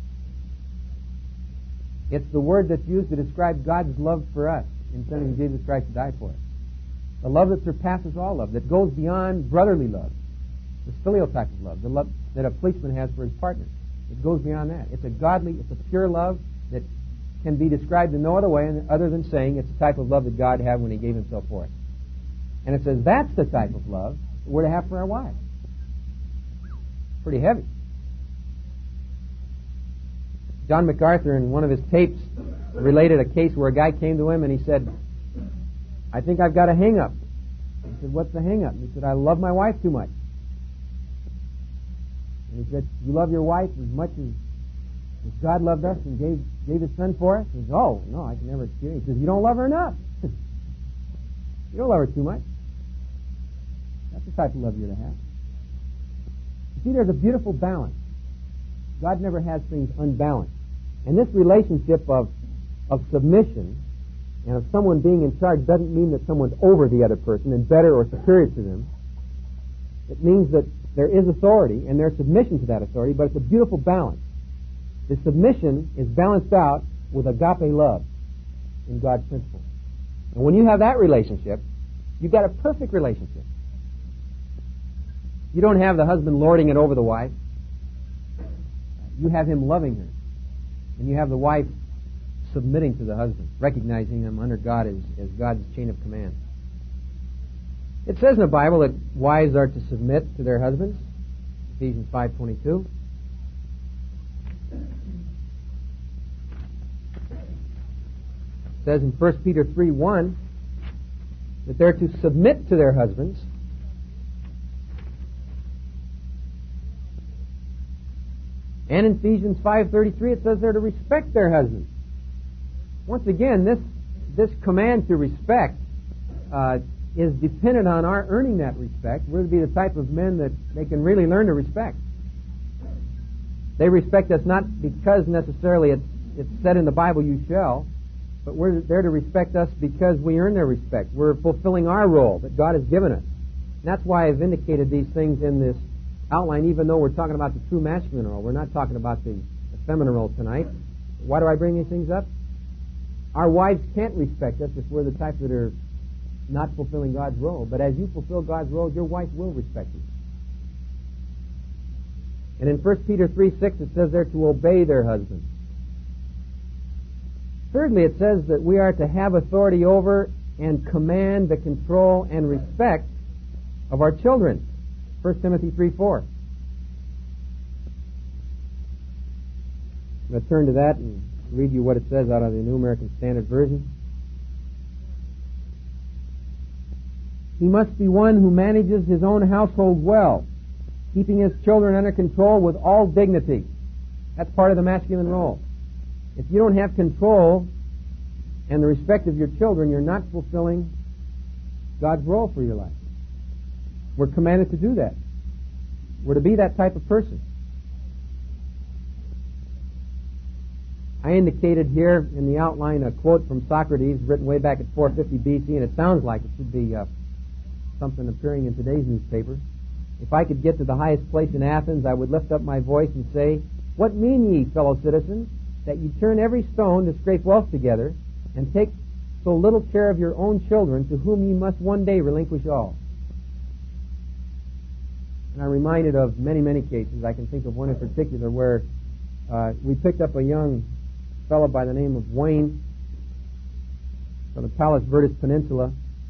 It's the word that's used to describe God's love for us in sending Jesus Christ to die for us. A love that surpasses all love, that goes beyond brotherly love, the filial type of love, the love that a policeman has for his partner. It goes beyond that. It's a godly, it's a pure love that can be described in no other way other than saying it's the type of love that God had when He gave Himself for us. And it says that's the type of love we're to have for our wives. Pretty heavy. John MacArthur, in one of his tapes, related a case where a guy came to him and he said, I think I've got a hang-up. He said, what's the hang-up? He said, I love my wife too much. And he said, you love your wife as much as God loved us and gave His Son for us? He said, oh, no, I can never experience it. He says, you don't love her enough. You don't love her too much. That's the type of love you're to have. You see, there's a beautiful balance. God never has things unbalanced. And this relationship of submission and of someone being in charge doesn't mean that someone's over the other person and better or superior to them. It means that there is authority and there's submission to that authority, but it's a beautiful balance. The submission is balanced out with agape love in God's principle. And when you have that relationship, you've got a perfect relationship. You don't have the husband lording it over the wife. You have him loving her. And you have the wife submitting to the husband, recognizing him under God as God's chain of command. It says in the Bible that wives are to submit to their husbands. Ephesians 5:22. It says in 1 Peter 3:1 that they're to submit to their husbands. And in Ephesians 5:33 it says they're to respect their husbands. Once again, this command to respect is dependent on our earning that respect. We're to be the type of men that they can really learn to respect. They respect us not because necessarily it's said in the Bible, you shall, but they're to respect us because we earn their respect. We're fulfilling our role that God has given us. And that's why I've indicated these things in this outline, even though we're talking about the true masculine role. We're not talking about the feminine role tonight. Why do I bring these things up? Our wives can't respect us if we're the type that are not fulfilling God's role. But as you fulfill God's role, your wife will respect you. And in 1 Peter 3:6 it says they're to obey their husbands. Thirdly, it says that we are to have authority over and command the control and respect of our children. 1 Timothy 3:4. I'm going to turn to that and read you what it says out of the New American Standard Version. He must be one who manages his own household well, keeping his children under control with all dignity. That's part of the masculine role. If you don't have control and the respect of your children, you're not fulfilling God's role for your life. We're commanded to do that. We're to be that type of person. I indicated here in the outline a quote from Socrates written way back at 450 BC, and it sounds like it should be something appearing in today's newspaper. If I could get to the highest place in Athens, I would lift up my voice and say, "What mean ye, fellow citizens, that you turn every stone to scrape wealth together, and take so little care of your own children, to whom ye must one day relinquish all?" And I'm reminded of many, many cases. I can think of one in particular where we picked up a young fellow by the name of Wayne from the Palos Verdes Peninsula.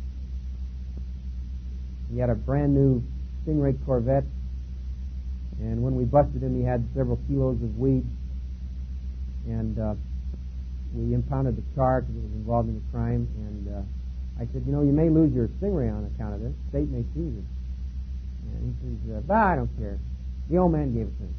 He had a brand new Stingray Corvette, and when we busted him, he had several kilos of weed, and we impounded the car because it was involved in a crime. And I said, you may lose your Stingray on account of this. The state may seize it. And he says, I don't care. The old man gave it to me.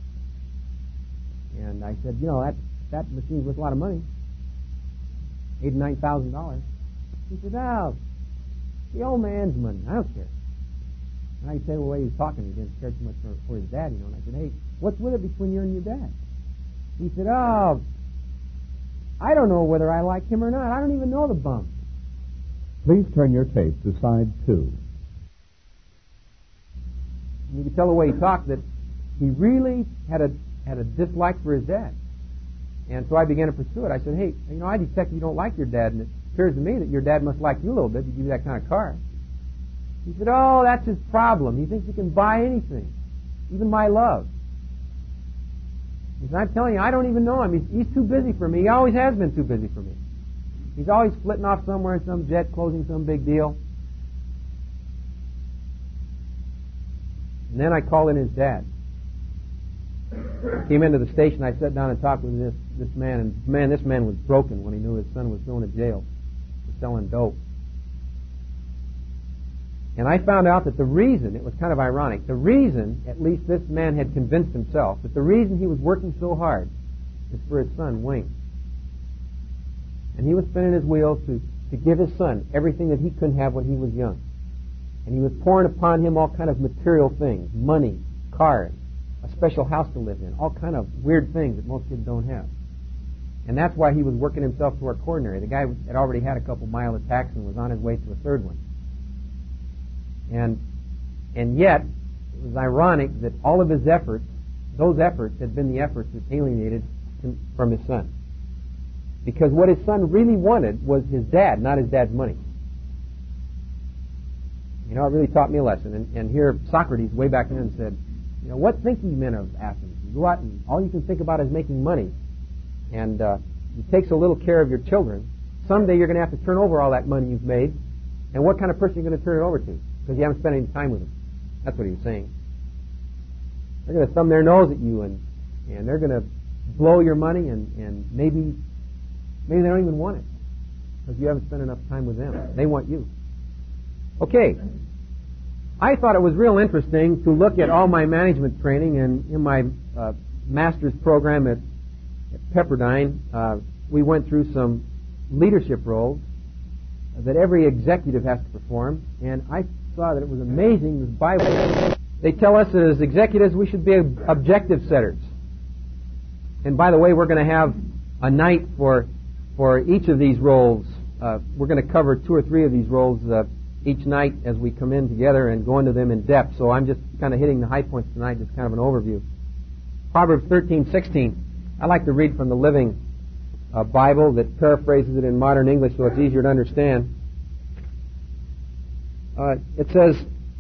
And I said, that machine's worth a lot of money, $8,000 to $9,000. He said, oh, the old man's money. I don't care. And I could tell the way he was talking, he didn't care too much for his dad, And I said, hey, what's with it between you and your dad? He said, oh, I don't know whether I like him or not. I don't even know the bum. Please turn your tape to side 2. You could tell the way he talked that he really had a dislike for his dad. And so I began to pursue it. I said, hey, I detect you don't like your dad, and it appears to me that your dad must like you a little bit to give you that kind of car. He said, oh, that's his problem. He thinks he can buy anything, even my love. He said, I'm telling you, I don't even know him. He's too busy for me. He always has been too busy for me. He's always flitting off somewhere in some jet, closing some big deal. And then I called in his dad. Came into the station. I sat down and talked with this man. And this man was broken when he knew his son was thrown in jail for selling dope. And I found out that the reason, it was kind of ironic, the reason, at least this man had convinced himself, that the reason he was working so hard is for his son, Wayne. And he was spinning his wheels to give his son everything that he couldn't have when he was young. And he was pouring upon him all kind of material things, money, cars, a special house to live in, all kind of weird things that most kids don't have. And that's why he was working himself to our coronary. The guy had already had a couple mild attacks and was on his way to a third one. And yet, it was ironic that all of his efforts, those efforts had been the efforts that alienated him from his son. Because what his son really wanted was his dad, not his dad's money. It really taught me a lesson. And here Socrates, way back then, said, what think ye men of Athens? You go out and all you can think about is making money. And it takes a little care of your children. Someday you're going to have to turn over all that money you've made. And what kind of person are you going to turn it over to? Because you haven't spent any time with them. That's what he was saying. They're going to thumb their nose at you and they're going to blow your money and maybe they don't even want it because you haven't spent enough time with them. They want you. Okay. I thought it was real interesting to look at all my management training, and in my master's program at Pepperdine, we went through some leadership roles that every executive has to perform, and I saw that it was amazing. The Bible, they tell us that as executives we should be objective setters. And by the way, we're going to have a night for each of these roles. We're going to cover 2 or 3 of these roles each night as we come in together and go into them in depth. So I'm just kind of hitting the high points tonight, just kind of an overview. Proverbs 13:16. I like to read from the Living Bible that paraphrases it in modern English so it's easier to understand. It says,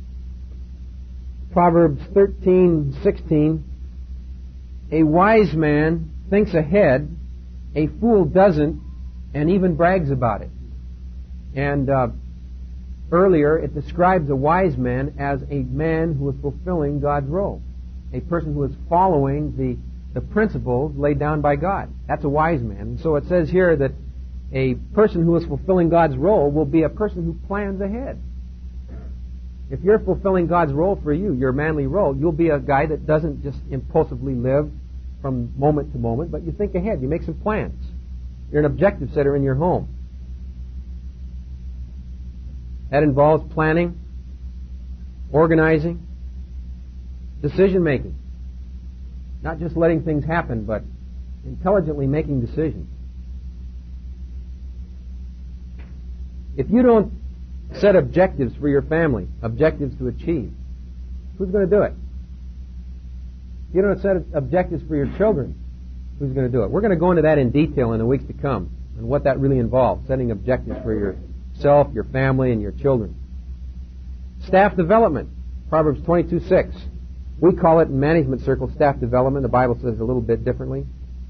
Proverbs 13:16, a wise man thinks ahead, a fool doesn't, and even brags about it. And earlier it describes a wise man as a man who is fulfilling God's role, a person who is following the principles laid down by God. That's a wise man. And so it says here that a person who is fulfilling God's role will be a person who plans ahead. If you're fulfilling God's role for you, your manly role, you'll be a guy that doesn't just impulsively live from moment to moment, but you think ahead. You make some plans. You're an objective setter in your home. That involves planning, organizing, decision making. Not just letting things happen, but intelligently making decisions. If you don't set objectives for your family, objectives to achieve, who's going to do it? If you don't set objectives for your children, who's going to do it? We're going to go into that in detail in the weeks to come and what that really involves, setting objectives for yourself, your family, and your children. Staff development, Proverbs 22:6. We call it in management circles staff development. The Bible says it a little bit differently.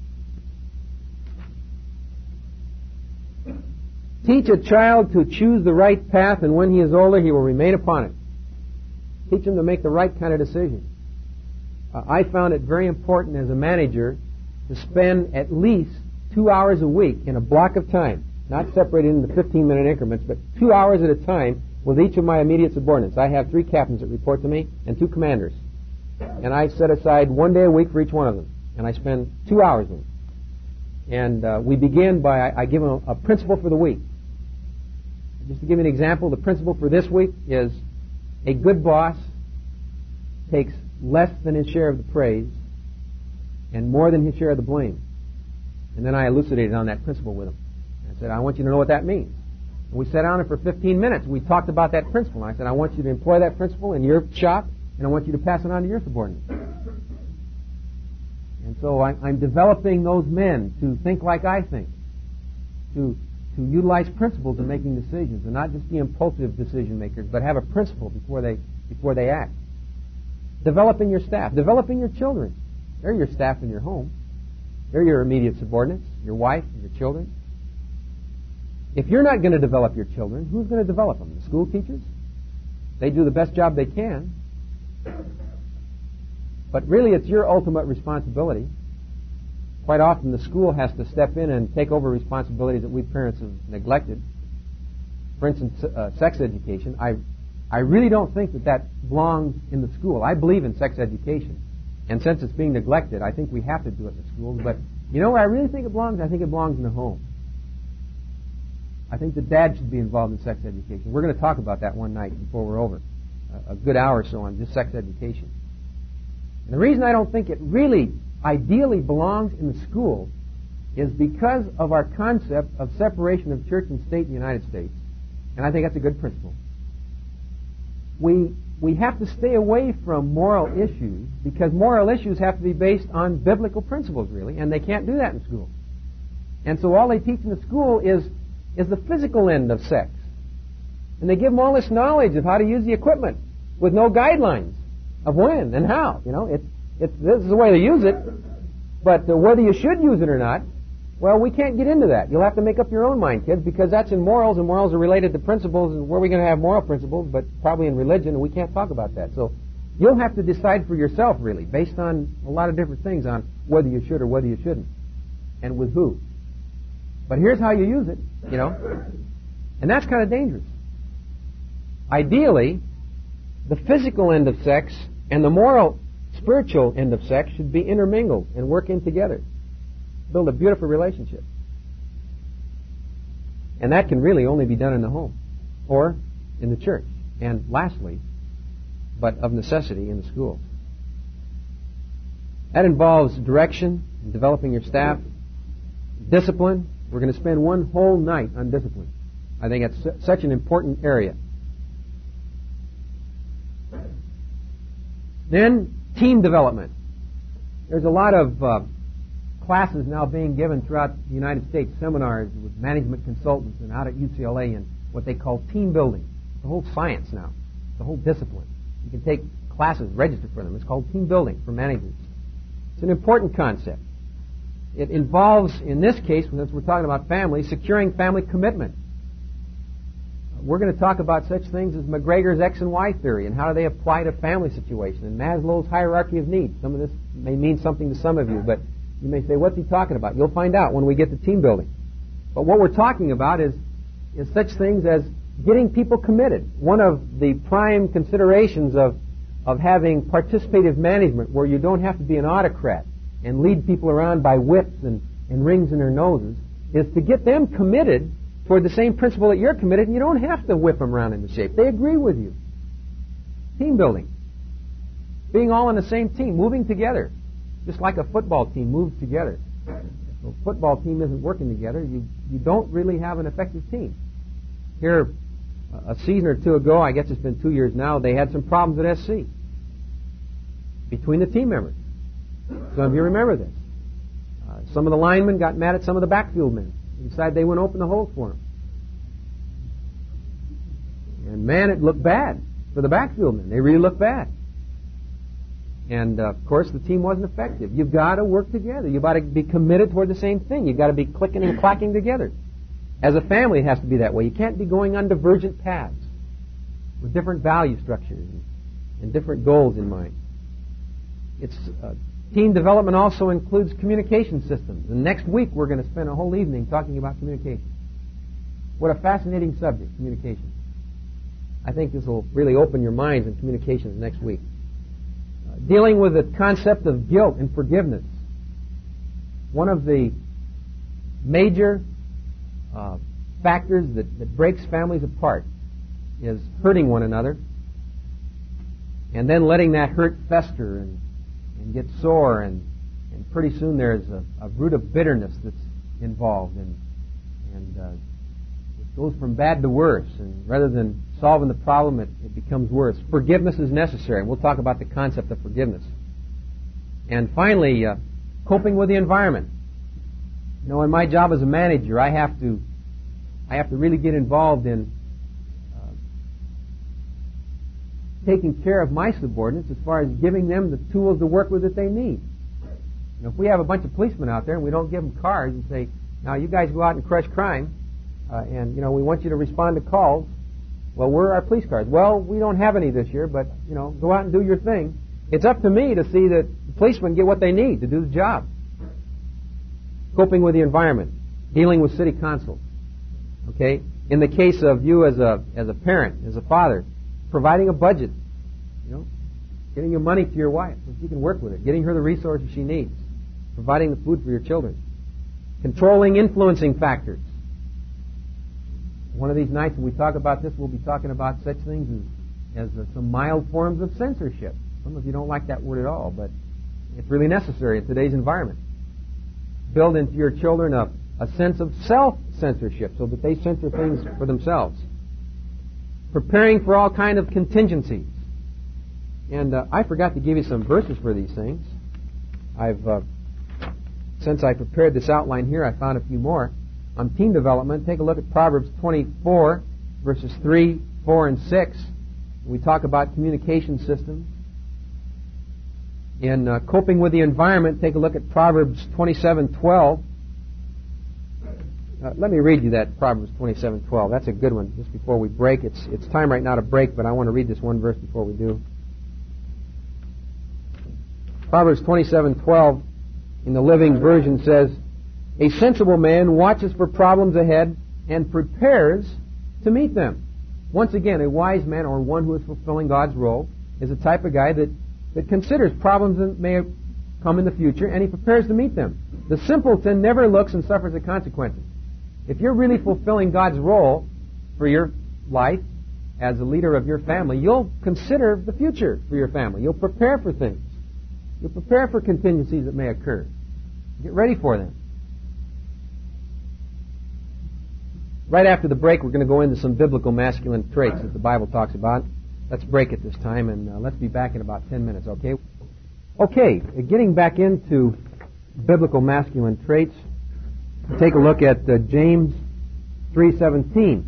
Teach a child to choose the right path, and when he is older, he will remain upon it. Teach him to make the right kind of decision. I found it very important as a manager to spend at least 2 hours a week in a block of time, not separated into 15-minute increments, but 2 hours at a time with each of my immediate subordinates. I have 3 captains that report to me and 2 commanders. And I set aside 1 day a week for each one of them. And I spend 2 hours with them. And we begin by, I give them a principle for the week. Just to give you an example, the principle for this week is a good boss takes less than his share of the praise and more than his share of the blame. And then I elucidated on that principle with him. I said, I want you to know what that means. And we sat down and for 15 minutes we talked about that principle. And I said, I want you to employ that principle in your shop and I want you to pass it on to your subordinates. And so I'm developing those men to think like I think, to utilize principles in making decisions, and not just be impulsive decision makers, but have a principle before they act. Developing your staff, developing your children. They're your staff in your home. They're your immediate subordinates, your wife and your children. If you're not going to develop your children, who's going to develop them? The school teachers? They do the best job they can. But really, it's your ultimate responsibility. Quite often, the school has to step in and take over responsibilities that we parents have neglected. For instance, sex education. I really don't think that belongs in the school. I believe in sex education. And since it's being neglected, I think we have to do it in the schools. But you know where I really think it belongs? I think it belongs in the home. I think the dad should be involved in sex education. We're going to talk about that one night before we're over. A good hour or so on just sex education. And the reason I don't think it really ideally belongs in the school is because of our concept of separation of church and state in the United States. And I think that's a good principle. We have to stay away from moral issues because moral issues have to be based on biblical principles, really, and they can't do that in school. And so all they teach in the school is the physical end of sex. And they give them all this knowledge of how to use the equipment with no guidelines of when and how. You know, this is the way to use it, but whether you should use it or not, well, we can't get into that. You'll have to make up your own mind, kids, because that's in morals, and morals are related to principles, and where are we going to have moral principles, but probably in religion, and we can't talk about that. So you'll have to decide for yourself, really, based on a lot of different things on whether you should or whether you shouldn't, and with who. But here's how you use it, you know, and that's kind of dangerous. Ideally, the physical end of sex and the moral, spiritual end of sex should be intermingled and work in together. Build a beautiful relationship. And that can really only be done in the home or in the church. And lastly, but of necessity, in the schools. That involves direction, developing your staff, discipline. We're going to spend one whole night on discipline. I think it's such an important area. Then, team development. There's a lot of classes now being given throughout the United States, seminars with management consultants and out at UCLA in what they call team building. It's a whole science now. It's a whole discipline. You can take classes, register for them. It's called team building for managers. It's an important concept. It involves, in this case, since we're talking about family, securing family commitment. We're going to talk about such things as McGregor's X and Y theory and how do they apply to family situation and Maslow's hierarchy of needs. Some of this may mean something to some of you, but you may say, what's he talking about? You'll find out when we get to team building. But what we're talking about is such things as getting people committed. One of the prime considerations of having participative management where you don't have to be an autocrat and lead people around by whips and rings in their noses is to get them committed toward the same principle that you're committed, and you don't have to whip them around into shape. They agree with you. Team building. Being all on the same team, moving together. Just like a football team moves together. If a football team isn't working together, you don't really have an effective team. Here, a season or two ago, I guess it's been 2 years now, they had some problems at SC between the team members. Some of you remember this. Some of the linemen got mad at some of the backfield men. They decided they wouldn't open the holes for them. And man, it looked bad for the backfield men. They really looked bad. And of course, the team wasn't effective. You've got to work together. You've got to be committed toward the same thing. You've got to be clicking and clacking together. As a family, it has to be that way. You can't be going on divergent paths with different value structures and different goals in mind. Team development also includes communication systems. And next week, we're going to spend a whole evening talking about communication. What a fascinating subject, communication. I think this will really open your minds in communications next week. Dealing with the concept of guilt and forgiveness. One of the major factors that breaks families apart is hurting one another and then letting that hurt fester and get sore, and pretty soon there's a root of bitterness that's involved, and it goes from bad to worse. And rather than solving the problem, it becomes worse. Forgiveness is necessary. We'll talk about the concept of forgiveness. And finally, coping with the environment. You know, in my job as a manager, I have to really get involved in taking care of my subordinates as far as giving them the tools to work with that they need. You know, if we have a bunch of policemen out there and we don't give them cars and say, now you guys go out and crush crime, and, you know, we want you to respond to calls. Well, where are our police cars? Well, we don't have any this year, but, you know, go out and do your thing. It's up to me to see that the policemen get what they need to do the job. Coping with the environment. Dealing with city council. Okay? In the case of you as a parent, as a father, providing a budget. You know, getting your money to your wife so she can work with it. Getting her the resources she needs. Providing the food for your children. Controlling influencing factors. One of these nights when we talk about this, we'll be talking about such things as some mild forms of censorship. Some of you don't like that word at all, but it's really necessary in today's environment. Build into your children a sense of self-censorship so that they censor things for themselves. Preparing for all kind of contingencies. And I forgot to give you some verses for these things. Since I prepared this outline here, I found a few more. On team development, take a look at Proverbs 24, verses 3, 4, and 6. We talk about communication systems. In coping with the environment, take a look at Proverbs 27:12. Let me read you that Proverbs 27:12. That's a good one. Just before we break, it's time right now to break, but I want to read this one verse before we do. Proverbs 27:12 in the Living Version says, "A sensible man watches for problems ahead and prepares to meet them." Once again, a wise man, or one who is fulfilling God's role, is the type of guy that considers problems that may come in the future, and he prepares to meet them. The simpleton never looks and suffers the consequences. If you're really fulfilling God's role for your life as a leader of your family, you'll consider the future for your family. You'll prepare for things. You'll prepare for contingencies that may occur. Get ready for them. Right after the break, we're going to go into some biblical masculine traits that the Bible talks about. Let's break at this time, and let's be back in about 10 minutes, okay? Okay, getting back into biblical masculine traits, take a look at James 3:17.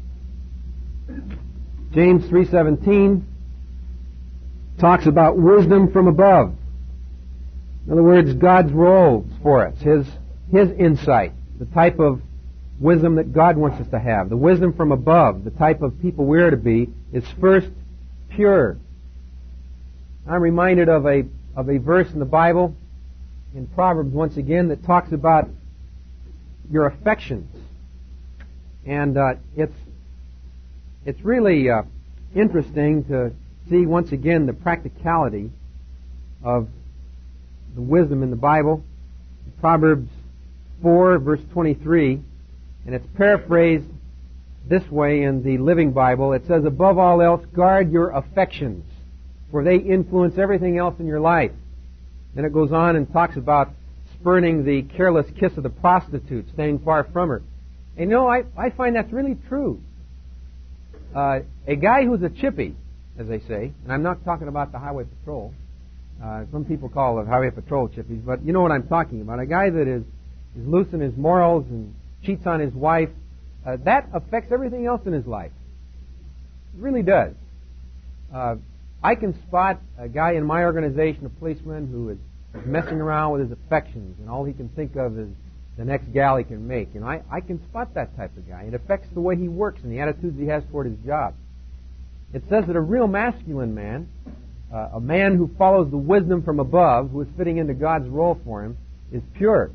James 3:17 talks about wisdom from above. In other words, God's roles for us, His insight, the type of wisdom that God wants us to have. The wisdom from above, the type of people we're to be, is first pure. I'm reminded of a verse in the Bible, in Proverbs once again, that talks about your affections. And it's really interesting to see once again the practicality of the wisdom in the Bible. Proverbs 4, verse 23, and it's paraphrased this way in the Living Bible. It says, "Above all else, guard your affections, for they influence everything else in your life." Then it goes on and talks about spurning the careless kiss of the prostitute, staying far from her. And you know, I find that's really true. A guy who's a chippy, as they say, and I'm not talking about the highway patrol. Some people call the highway patrol chippies, but you know what I'm talking about. A guy that is loose in his morals and cheats on his wife, that affects everything else in his life. It really does. I can spot a guy in my organization, a policeman, who is messing around with his affections, and all he can think of is the next gal he can make. And I can spot that type of guy. It affects the way he works and the attitudes he has toward his job. It says that a real masculine man, a man who follows the wisdom from above, who is fitting into God's role for him, is pure.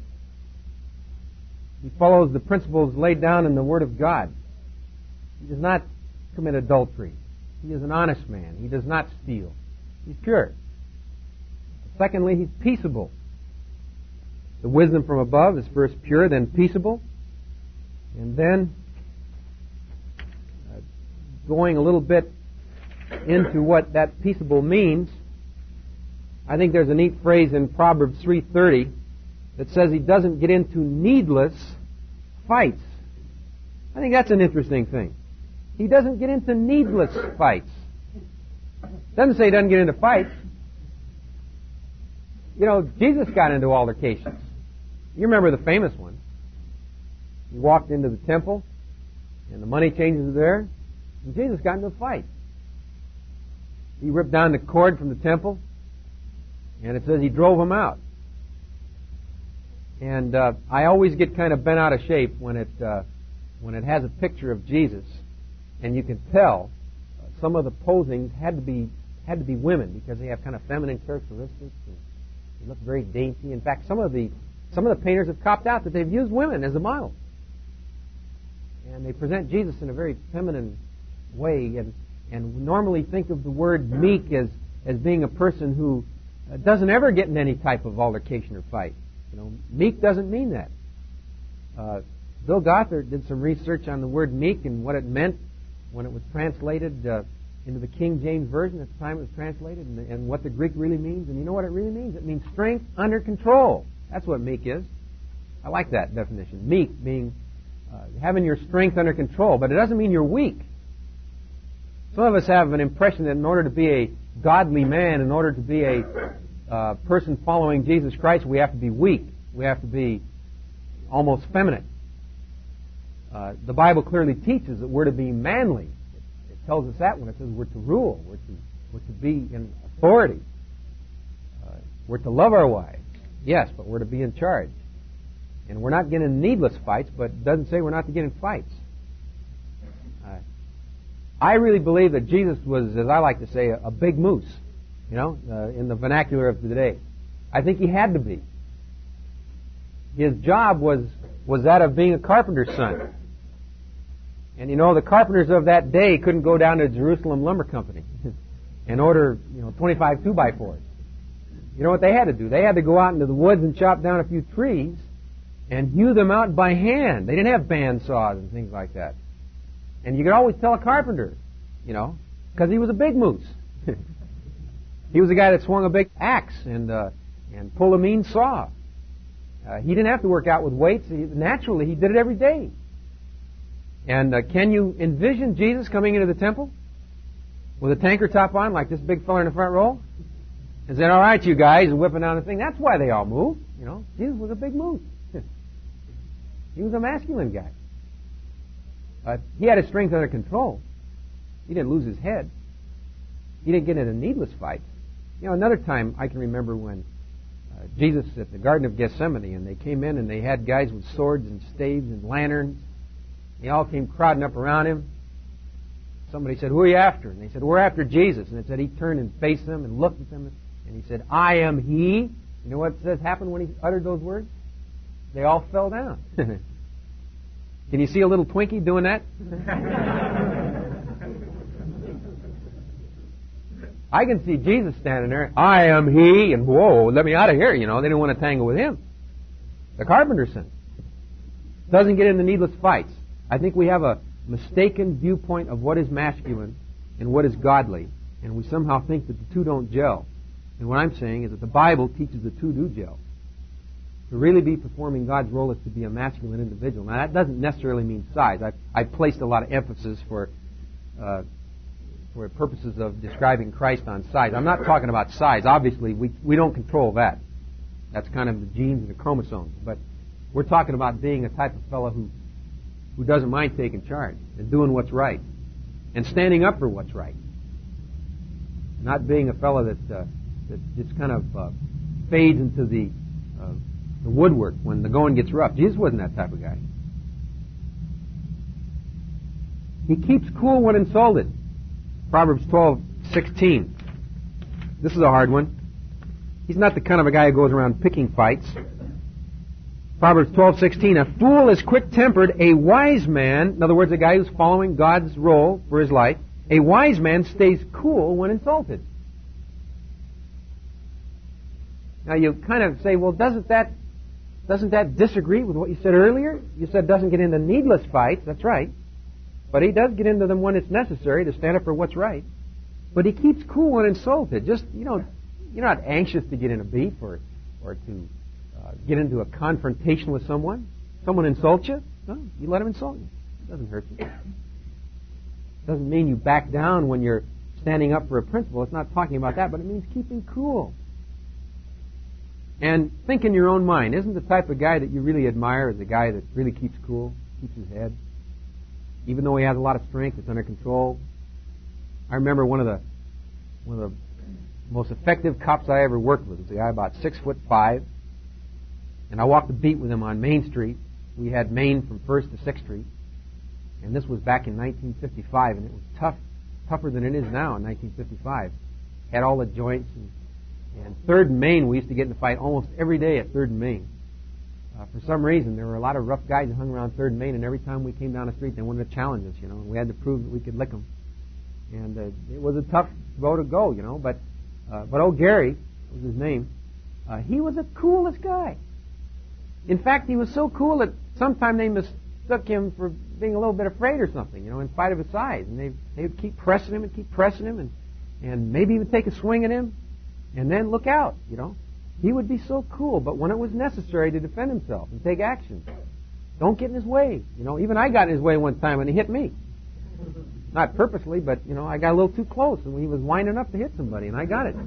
He follows the principles laid down in the Word of God. He does not commit adultery. He is an honest man. He does not steal. He's pure. Secondly, he's peaceable. The wisdom from above is first pure, then peaceable. And then, going a little bit into what that peaceable means, I think there's a neat phrase in Proverbs 3:30 that says he doesn't get into needless fights. I think that's an interesting thing. He doesn't get into needless fights. Doesn't say he doesn't get into fights. You know, Jesus got into altercations. You remember the famous one. He walked into the temple, and the money changers were there, and Jesus got into a fight. He ripped down the cord from the temple, and it says he drove him out. And I always get kind of bent out of shape when it has a picture of Jesus, and you can tell some of the posings had to be women because they have kind of feminine characteristics. And they look very dainty. In fact, some of the painters have copped out that they've used women as a model, and they present Jesus in a very feminine way, and normally think of the word meek as being a person who doesn't ever get in any type of altercation or fight. You know, meek doesn't mean that. Bill Gothard did some research on the word meek and what it meant when it was translated into the King James Version at the time it was translated, and what the Greek really means. And you know what it really means? It means strength under control. That's what meek is. I like that definition. Meek being having your strength under control, but it doesn't mean you're weak. Some of us have an impression that in order to be a godly man, in order to be a person following Jesus Christ, we have to be weak. We have to be almost feminine. The Bible clearly teaches that we're to be manly. It tells us that when it says we're to rule, we're to be in authority. We're to love our wives. Yes, but we're to be in charge. And we're not getting in needless fights, but it doesn't say we're not to get in fights. I really believe that Jesus was, as I like to say, a big moose, you know, in the vernacular of today. I think he had to be. His job was that of being a carpenter's son. And you know, the carpenters of that day couldn't go down to Jerusalem Lumber Company and order, 25 2x4s. You know what they had to do? They had to go out into the woods and chop down a few trees and hew them out by hand. They didn't have band saws and things like that. And you could always tell a carpenter, because he was a big moose. He was a guy that swung a big axe and pulled a mean saw. He didn't have to work out with weights. Naturally, he did it every day. And can you envision Jesus coming into the temple with a tanker top on, like this big fella in the front row, and saying, "All right, you guys," and whipping down the thing? That's why they all moved. Jesus was a big moose. He was a masculine guy. He had his strength under control. He didn't lose his head. He didn't get into needless fights. Another time I can remember when Jesus at the Garden of Gethsemane, and they came in and they had guys with swords and staves and lanterns. They all came crowding up around him. Somebody said, "Who are you after?" And they said, "We're after Jesus." And it said he turned and faced them and looked at them, and he said, "I am he." You know what says happened when he uttered those words? They all fell down. Can you see a little Twinkie doing that? I can see Jesus standing there, "I am he," and whoa, let me out of here. They didn't want to tangle with him. The carpenter's son doesn't get into needless fights. I think we have a mistaken viewpoint of what is masculine and what is godly, and we somehow think that the two don't gel. And what I'm saying is that the Bible teaches the two do gel. To really be performing God's role is to be a masculine individual. Now, that doesn't necessarily mean size. I've placed a lot of emphasis for purposes of describing Christ on size. I'm not talking about size. Obviously, we don't control that. That's kind of the genes and the chromosomes. But we're talking about being a type of fellow who doesn't mind taking charge and doing what's right and standing up for what's right. Not being a fellow that just kind of fades into the woodwork when the going gets rough. Jesus wasn't that type of guy. He keeps cool when insulted. Proverbs 12:16. This is a hard one. He's not the kind of a guy who goes around picking fights. Proverbs 12:16. A fool is quick-tempered. A wise man, in other words, a guy who's following God's role for his life, a wise man stays cool when insulted. Now you kind of say, well, doesn't that disagree with what you said earlier? You said doesn't get into needless fights. That's right. But he does get into them when it's necessary to stand up for what's right. But he keeps cool when insulted. Just, you're not anxious to get in a beef or to get into a confrontation with someone. Someone insults you? No, you let him insult you. It doesn't hurt you. Doesn't mean you back down when you're standing up for a principle. It's not talking about that, but it means keeping cool. And think in your own mind, isn't the type of guy that you really admire the guy that really keeps cool, keeps his head? Even though he has a lot of strength, it's under control. I remember one of the most effective cops I ever worked with was a guy about 6'5", and I walked the beat with him on Main Street. We had Main from 1st to 6th Street, and this was back in 1955, and it was tougher than it is now in 1955. Had all the joints, and 3rd and Main, we used to get in a fight almost every day at 3rd and Main. For some reason, there were a lot of rough guys who hung around 3rd and Main, and every time we came down the street, they wanted to challenge us, and we had to prove that we could lick them. And it was a tough road to go, but old Gary was his name. He was the coolest guy. In fact, he was so cool that sometime they mistook him for being a little bit afraid or something, in spite of his size. And they would keep pressing him and maybe even take a swing at him, and then look out, He would be so cool, but when it was necessary to defend himself and take action, don't get in his way. Even I got in his way one time and he hit me. Not purposely, but, I got a little too close and he was winding up to hit somebody and I got it.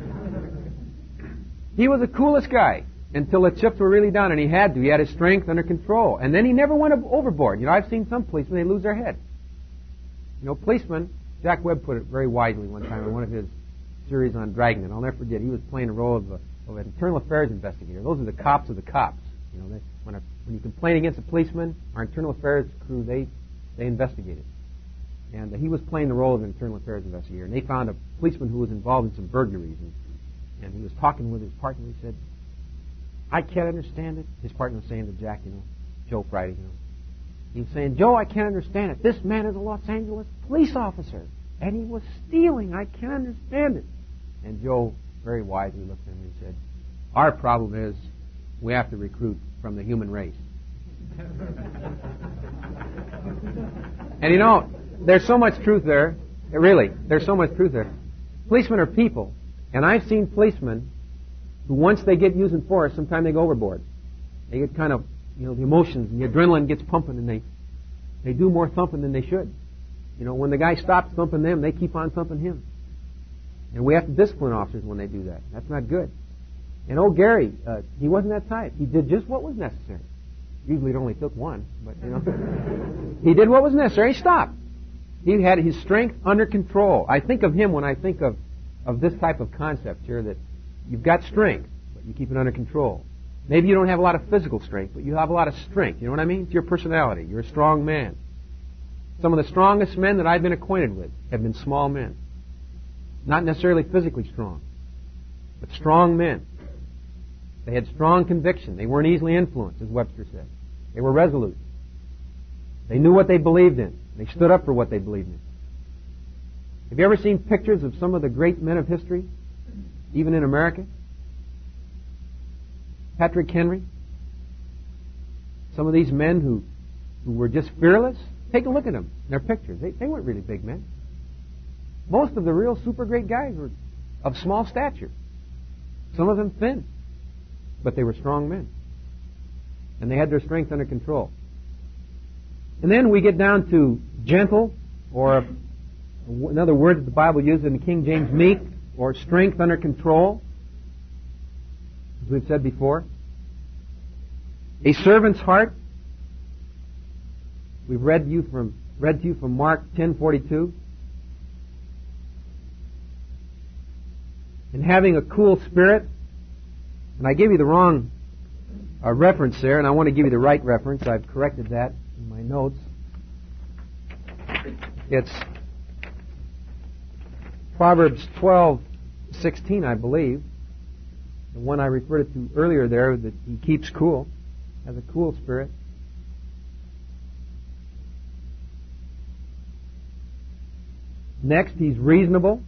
He was the coolest guy until the chips were really down and he had to. He had his strength under control. And then he never went overboard. I've seen some policemen, they lose their head. Policemen, Jack Webb put it very wisely one time in one of his series on Dragnet. I'll never forget. He was playing the role of an internal affairs investigator. Those are the cops of the cops. When you complain against a policeman, our internal affairs crew, they investigate it. And he was playing the role of an internal affairs investigator. And they found a policeman who was involved in some burglaries. And he was talking with his partner. He said, I can't understand it. His partner was saying to Jack, Joe Friday, He was saying, Joe, I can't understand it. This man is a Los Angeles police officer. And he was stealing. I can't understand it. And Joe very wisely looked at him and said, our problem is we have to recruit from the human race. And there's so much truth there. Really, there's so much truth there. Policemen are people. And I've seen policemen who once they get using force, sometimes they go overboard. They get kind of, the emotions and the adrenaline gets pumping and they do more thumping than they should. When the guy stops thumping them, they keep on thumping him. And we have to discipline officers when they do that. That's not good. And old Gary, he wasn't that type. He did just what was necessary. Usually it only took one, but he did what was necessary. He stopped. He had his strength under control. I think of him when I think of this type of concept here, that you've got strength, but you keep it under control. Maybe you don't have a lot of physical strength, but you have a lot of strength. You know what I mean? It's your personality. You're a strong man. Some of the strongest men that I've been acquainted with have been small men. Not necessarily physically strong, but strong men. They had strong conviction. They weren't easily influenced, as Webster said. They were resolute. They knew what they believed in. They stood up for what they believed in. Have you ever seen pictures of some of the great men of history, even in America? Patrick Henry. Some of these men who were just fearless. Take a look at them. Their pictures. They weren't really big men. Most of the real super great guys were of small stature. Some of them thin. But they were strong men. And they had their strength under control. And then we get down to gentle, or another word that the Bible uses in the King James, meek, or strength under control, as we've said before. A servant's heart. We've read to you from Mark 10:42. And having a cool spirit. And I gave you the wrong reference there, and I want to give you the right reference. I've corrected that in my notes. It's Proverbs 12:16, I believe. The one I referred to earlier there, that he keeps cool, has a cool spirit. Next, he's reasonable.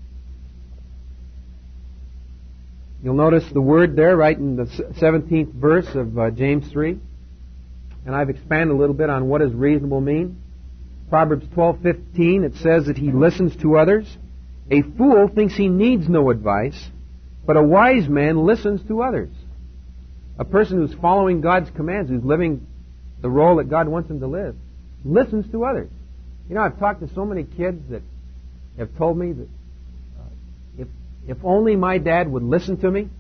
You'll notice the word there right in the 17th verse of James 3. And I've expanded a little bit on what does reasonable mean. Proverbs 12:15, it says that he listens to others. A fool thinks he needs no advice, but a wise man listens to others. A person who's following God's commands, who's living the role that God wants him to live, listens to others. You know, I've talked to so many kids that have told me that if only my dad would listen to me,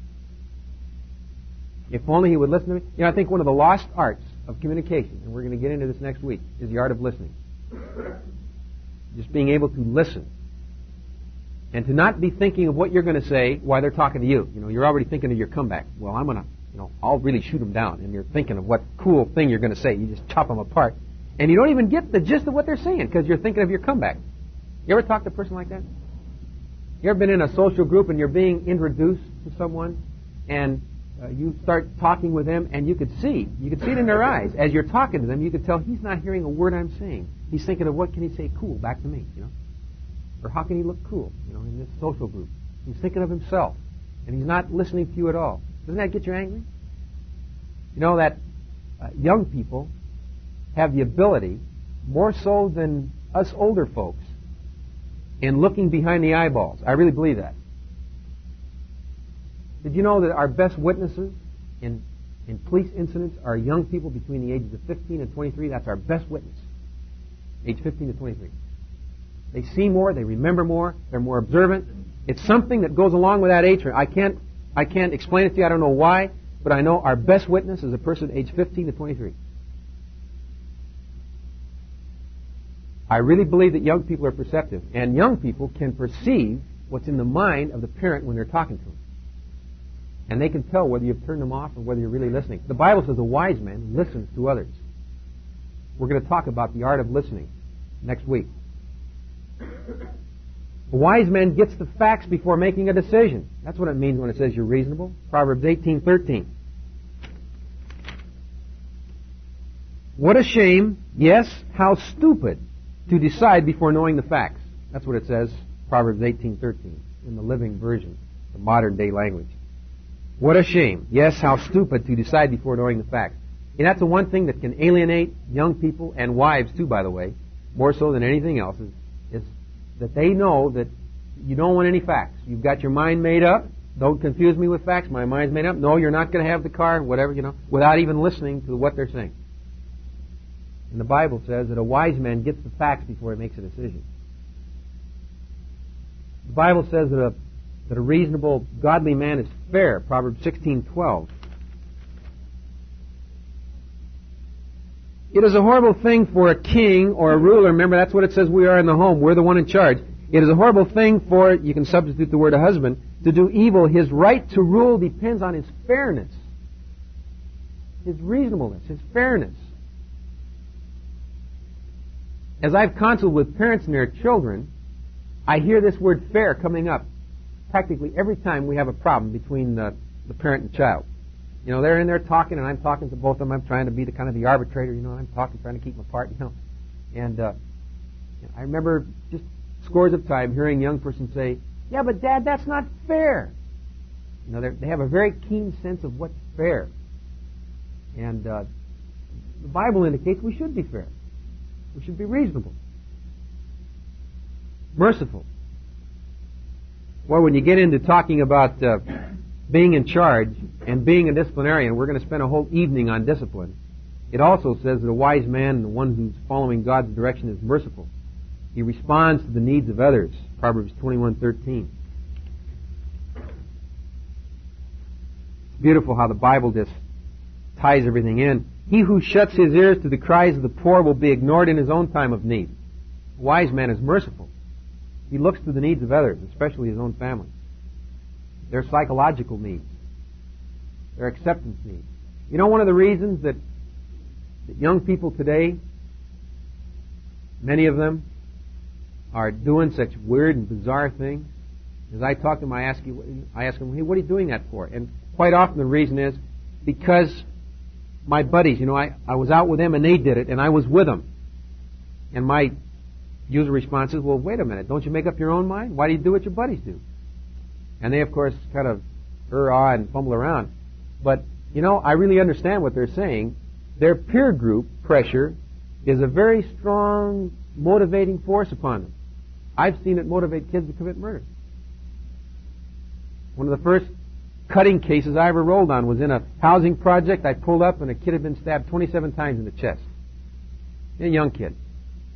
if only he would listen to me. You know, I think one of the lost arts of communication, and we're going to get into this next week, is the art of listening. Just being able to listen. And to not be thinking of what you're going to say while they're talking to you. You know, you're already thinking of your comeback. Well, I'm going to, I'll really shoot them down. And you're thinking of what cool thing you're going to say. You just chop them apart. And you don't even get the gist of what they're saying because you're thinking of your comeback. You ever talk to a person like that? You ever been in a social group and you're being introduced to someone and you start talking with them and you could see it in their eyes. As you're talking to them, you could tell he's not hearing a word I'm saying. He's thinking of what can he say cool back to me, Or how can he look cool, in this social group. He's thinking of himself and he's not listening to you at all. Doesn't that get you angry? You know that young people have the ability, more so than us older folks, in looking behind the eyeballs. I really believe that. Did you know that our best witnesses in police incidents are young people between the ages of 15 and 23? That's our best witness, age 15 to 23. They see more, they remember more, they're more observant. It's something that goes along with that age range. I can't explain it to you, I don't know why, but I know our best witness is a person age 15 to 23. I really believe that young people are perceptive, and young people can perceive what's in the mind of the parent when they're talking to them. And they can tell whether you've turned them off or whether you're really listening. The Bible says a wise man listens to others. We're going to talk about the art of listening next week. A wise man gets the facts before making a decision. That's what it means when it says you're reasonable. Proverbs 18:13. What a shame, yes, how stupid, to decide before knowing the facts. That's what it says, Proverbs 18:13, in the Living Version, the modern day language. What a shame. Yes, how stupid to decide before knowing the facts. And that's the one thing that can alienate young people, and wives too, by the way, more so than anything else, is that they know that you don't want any facts. You've got your mind made up. Don't confuse me with facts. My mind's made up. No, you're not going to have the car, whatever, without even listening to what they're saying. And the Bible says that a wise man gets the facts before he makes a decision. The Bible says that a reasonable, godly man is fair. Proverbs 16:12. It is a horrible thing for a king or a ruler. Remember, that's what it says we are in the home. We're the one in charge. It is a horrible thing for, you can substitute the word a husband, to do evil. His right to rule depends on his fairness, his reasonableness, his fairness. As I've counseled with parents and their children, I hear this word fair coming up practically every time we have a problem between the parent and child. They're in there talking, and I'm talking to both of them. I'm trying to be the arbitrator, and I'm talking, trying to keep them apart, And I remember just scores of times hearing a young person say, "Yeah, but Dad, that's not fair." They have a very keen sense of what's fair. And the Bible indicates we should be fair. We should be reasonable, merciful. Well, when you get into talking about being in charge and being a disciplinarian, we're going to spend a whole evening on discipline. It also says that a wise man, the one who's following God's direction, is merciful. He responds to the needs of others. Proverbs 21:13. It's beautiful how the Bible just ties everything in. He who shuts his ears to the cries of the poor will be ignored in his own time of need. A wise man is merciful. He looks to the needs of others, especially his own family. Their psychological needs, their acceptance needs. One of the reasons that young people today, many of them, are doing such weird and bizarre things, as I talk to them, I ask them, "Hey, what are you doing that for?" And quite often the reason is because my buddies, I was out with them and they did it, and I was with them. And my usual response is, "Well, wait a minute, don't you make up your own mind? Why do you do what your buddies do?" And they, of course, kind of and fumble around. But, I really understand what they're saying. Their peer group pressure is a very strong motivating force upon them. I've seen it motivate kids to commit murder. One of the first cutting cases I ever rolled on was in a housing project. I pulled up and a kid had been stabbed 27 times in the chest. A young kid.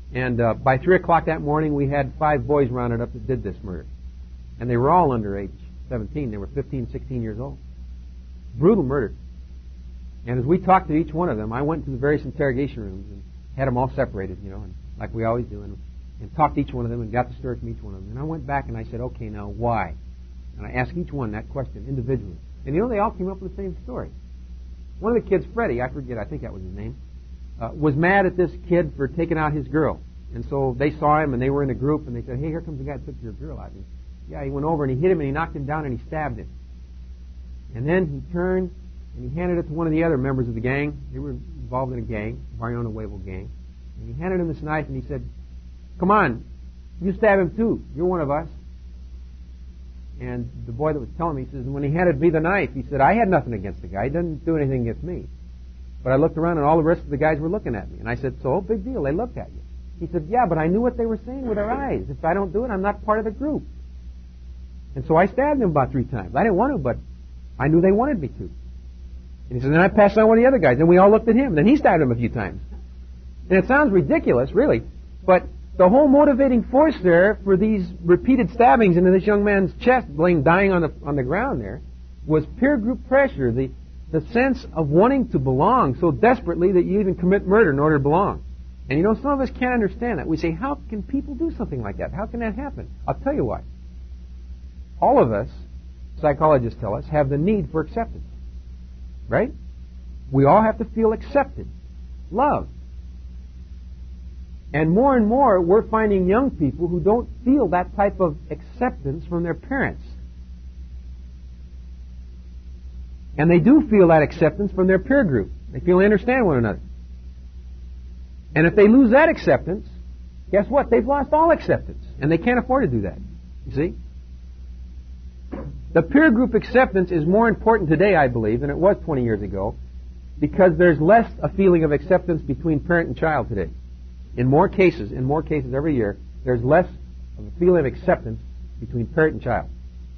And by 3 o'clock that morning, we had 5 boys rounded up that did this murder. And they were all under age 17. They were 15, 16 years old. Brutal murder. And as we talked to each one of them, I went to the various interrogation rooms and had them all separated, and like we always do, and talked to each one of them and got the story from each one of them. And I went back and I said, okay, now why? And I asked each one that question individually. And they all came up with the same story. One of the kids, Freddie, I think that was his name, was mad at this kid for taking out his girl. And so they saw him and they were in a group and they said, hey, here comes the guy that took your girl out. And he went over and he hit him and he knocked him down and he stabbed him. And then he turned and he handed it to one of the other members of the gang. They were involved in a gang, Mariona Huevo gang. And he handed him this knife and he said, come on, you stab him too. You're one of us. And the boy that was telling me, he says, when he handed me the knife, he said, I had nothing against the guy. He didn't do anything against me. But I looked around and all the rest of the guys were looking at me. And I said, so, big deal. They looked at you. He said, yeah, but I knew what they were saying with their eyes. If I don't do it, I'm not part of the group. And so I stabbed him about 3 times. I didn't want to, but I knew they wanted me to. And he said, then I passed on one of the other guys. And we all looked at him. Then he stabbed him a few times. And it sounds ridiculous, really. But the whole motivating force there for these repeated stabbings into this young man's chest, laying dying on the ground there, was peer group pressure, the sense of wanting to belong so desperately that you even commit murder in order to belong. And some of us can't understand that. We say, how can people do something like that? How can that happen? I'll tell you why. All of us, psychologists tell us, have the need for acceptance. Right? We all have to feel accepted, loved. And more, we're finding young people who don't feel that type of acceptance from their parents. And they do feel that acceptance from their peer group. They feel they understand one another. And if they lose that acceptance, guess what? They've lost all acceptance. And they can't afford to do that. You see? The peer group acceptance is more important today, I believe, than it was 20 years ago, because there's less a feeling of acceptance between parent and child today. In more cases every year, there's less of a feeling of acceptance between parent and child.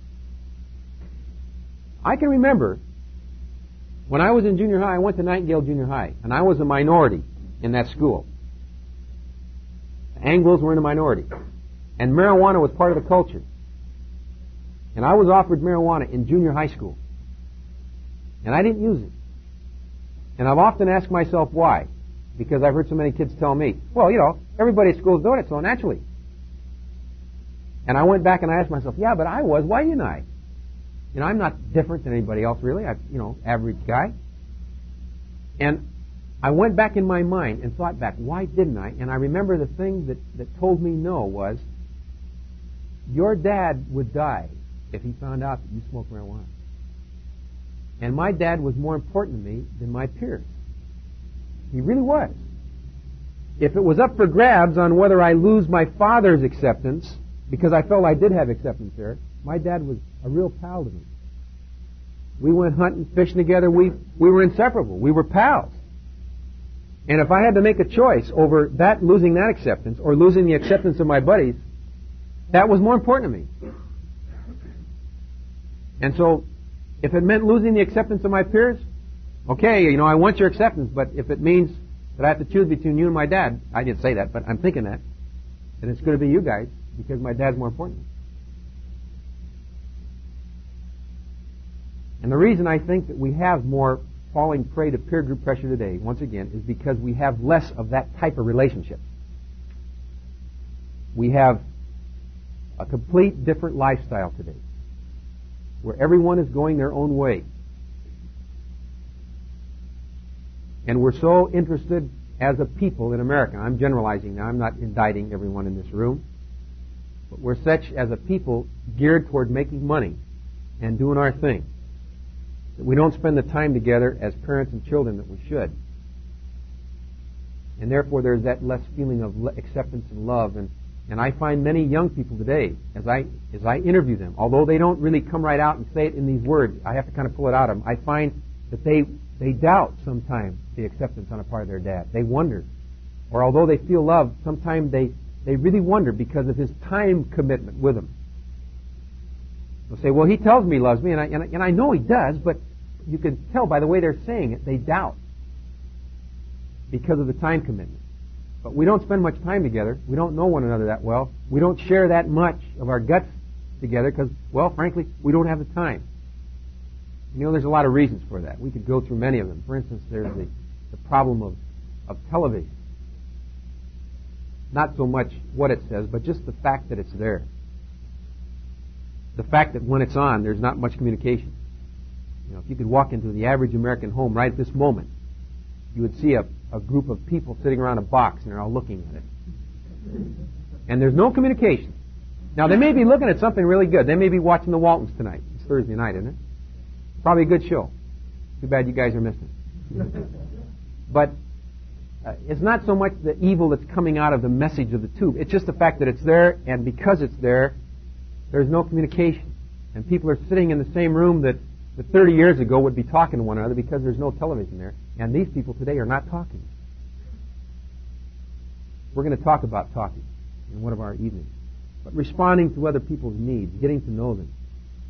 I can remember when I was in junior high, I went to Nightingale Junior High, and I was a minority in that school. The Anglos were in a minority. And marijuana was part of the culture. And I was offered marijuana in junior high school. And I didn't use it. And I've often asked myself why. Because I've heard so many kids tell me, well, everybody at school's doing it, so naturally. And I went back and I asked myself, yeah, but I was. Why didn't I? I'm not different than anybody else, really. I'm, average guy. And I went back in my mind and thought back, why didn't I? And I remember the thing that told me no was, your dad would die if he found out that you smoked marijuana. And my dad was more important to me than my peers. He really was. If it was up for grabs on whether I lose my father's acceptance, because I felt I did have acceptance there, my dad was a real pal to me. We went hunting, fishing together. We were inseparable. We were pals. And if I had to make a choice over that, losing that acceptance, or losing the acceptance of my buddies, that was more important to me. And so, if it meant losing the acceptance of my peers, okay, I want your acceptance, but if it means that I have to choose between you and my dad, I didn't say that, but I'm thinking that, then it's going to be you guys, because my dad's more important. And the reason I think that we have more falling prey to peer group pressure today, once again, is because we have less of that type of relationship. We have a complete different lifestyle today, where everyone is going their own way. And we're so interested as a people in America, I'm generalizing now, I'm not indicting everyone in this room, but we're such as a people geared toward making money and doing our thing, that we don't spend the time together as parents and children that we should. And therefore there's that less feeling of acceptance and love. And I find many young people today, as I interview them, although they don't really come right out and say it in these words, I have to kind of pull it out of them, I find that they doubt sometimes the acceptance on a part of their dad. They wonder. Or although they feel love, sometimes they really wonder because of his time commitment with them. They'll say, well, he tells me he loves me, and I know he does, but you can tell by the way they're saying it, they doubt because of the time commitment. But we don't spend much time together. We don't know one another that well. We don't share that much of our guts together because, well, frankly, we don't have the time. You know, there's a lot of reasons for that. We could go through many of them. For instance, there's the problem of television. Not so much what it says, but just the fact that it's there. The fact that when it's on, there's not much communication. You know, if you could walk into the average American home right at this moment, you would see a group of people sitting around a box and they're all looking at it. And there's no communication. Now, they may be looking at something really good. They may be watching the Waltons tonight. It's Thursday night, isn't it? Probably a good show. Too bad you guys are missing it. But it's not so much the evil that's coming out of the message of the tube. It's just the fact that it's there, and because it's there, there's no communication. And people are sitting in the same room that 30 years ago would be talking to one another because there's no television there. And these people today are not talking. We're going to talk about talking in one of our evenings. But responding to other people's needs, getting to know them.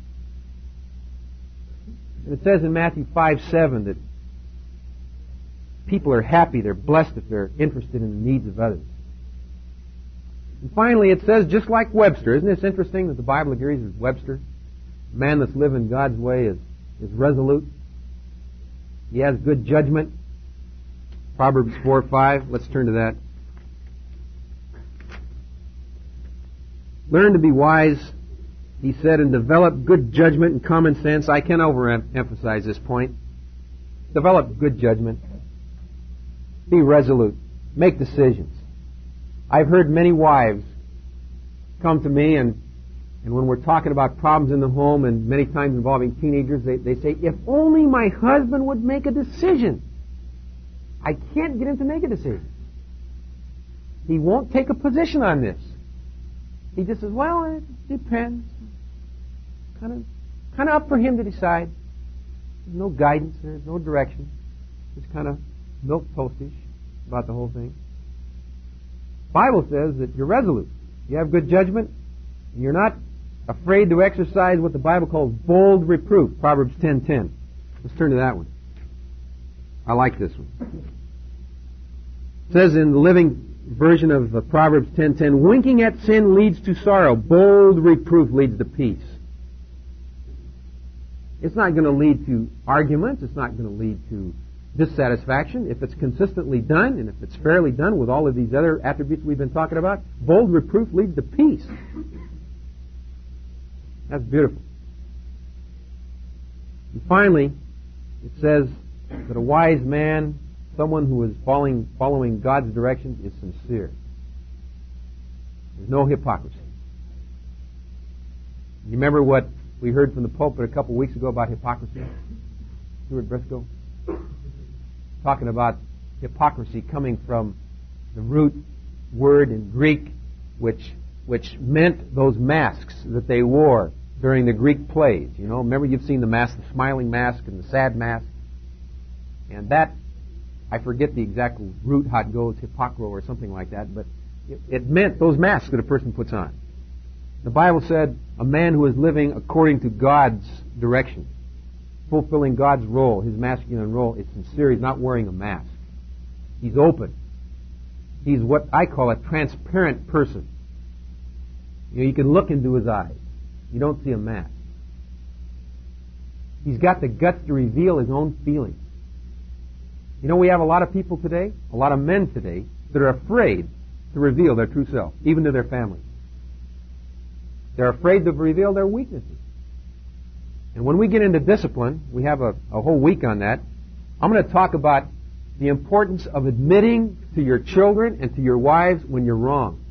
And it says in Matthew 5:7 that people are happy, they're blessed if they're interested in the needs of others. And finally, it says, just like Webster, isn't this interesting that the Bible agrees with Webster? A man that's living God's way is resolute. He has good judgment. Proverbs 4:5. Let's turn to that. Learn to be wise, he said, and develop good judgment and common sense. I can't overemphasize this point. Develop good judgment. Be resolute. Make decisions. I've heard many wives come to me and when we're talking about problems in the home and many times involving teenagers, they say, if only my husband would make a decision. I can't get him to make a decision. He won't take a position on this. He just says, well, it depends. Kind of up for him to decide. There's no guidance, there's no direction. Just kind of milquetoastish about the whole thing. The Bible says that you're resolute. You have good judgment. And you're not afraid to exercise what the Bible calls bold reproof. Proverbs 10:10. Let's turn to that one. I like this one. It says in the Living Version of Proverbs 10:10, winking at sin leads to sorrow. Bold reproof leads to peace. It's not going to lead to arguments. It's not going to lead to dissatisfaction. If it's consistently done, and if it's fairly done with all of these other attributes we've been talking about, bold reproof leads to peace. That's beautiful. And finally, it says that a wise man, someone who is following God's directions, is sincere. There's no hypocrisy. You remember what we heard from the pulpit a couple weeks ago about hypocrisy? Stuart Briscoe? Talking about hypocrisy coming from the root word in Greek, which meant those masks that they wore during the Greek plays. You know, remember you've seen the mask, the smiling mask and the sad mask. And that, I forget the exact root, how it goes, hypocro or something like that, but it meant those masks that a person puts on. The Bible said a man who is living according to God's direction, fulfilling God's role, his masculine role, is sincere. He's not wearing a mask. He's open. He's what I call a transparent person. You know, you can look into his eyes. You don't see a mask. He's got the guts to reveal his own feelings. You know, we have a lot of people today, a lot of men today, that are afraid to reveal their true self, even to their families. They're afraid to reveal their weaknesses. And when we get into discipline, we have a whole week on that. I'm going to talk about the importance of admitting to your children and to your wives when you're wrong.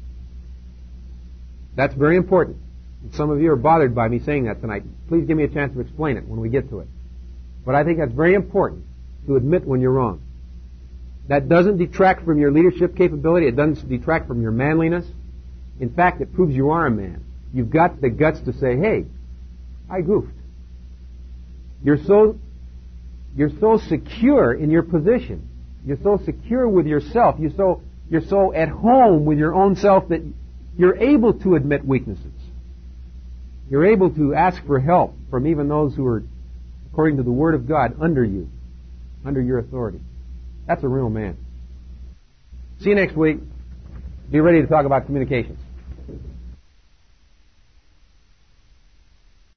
That's very important. And some of you are bothered by me saying that tonight. Please give me a chance to explain it when we get to it. But I think that's very important, to admit when you're wrong. That doesn't detract from your leadership capability. It doesn't detract from your manliness. In fact, it proves you are a man. You've got the guts to say, hey, I goofed. You're so secure in your position. You're so secure with yourself. You're so at home with your own self that you're able to admit weaknesses. You're able to ask for help from even those who are, according to the Word of God, under you, under your authority. That's a real man. See you next week. Be ready to talk about communications.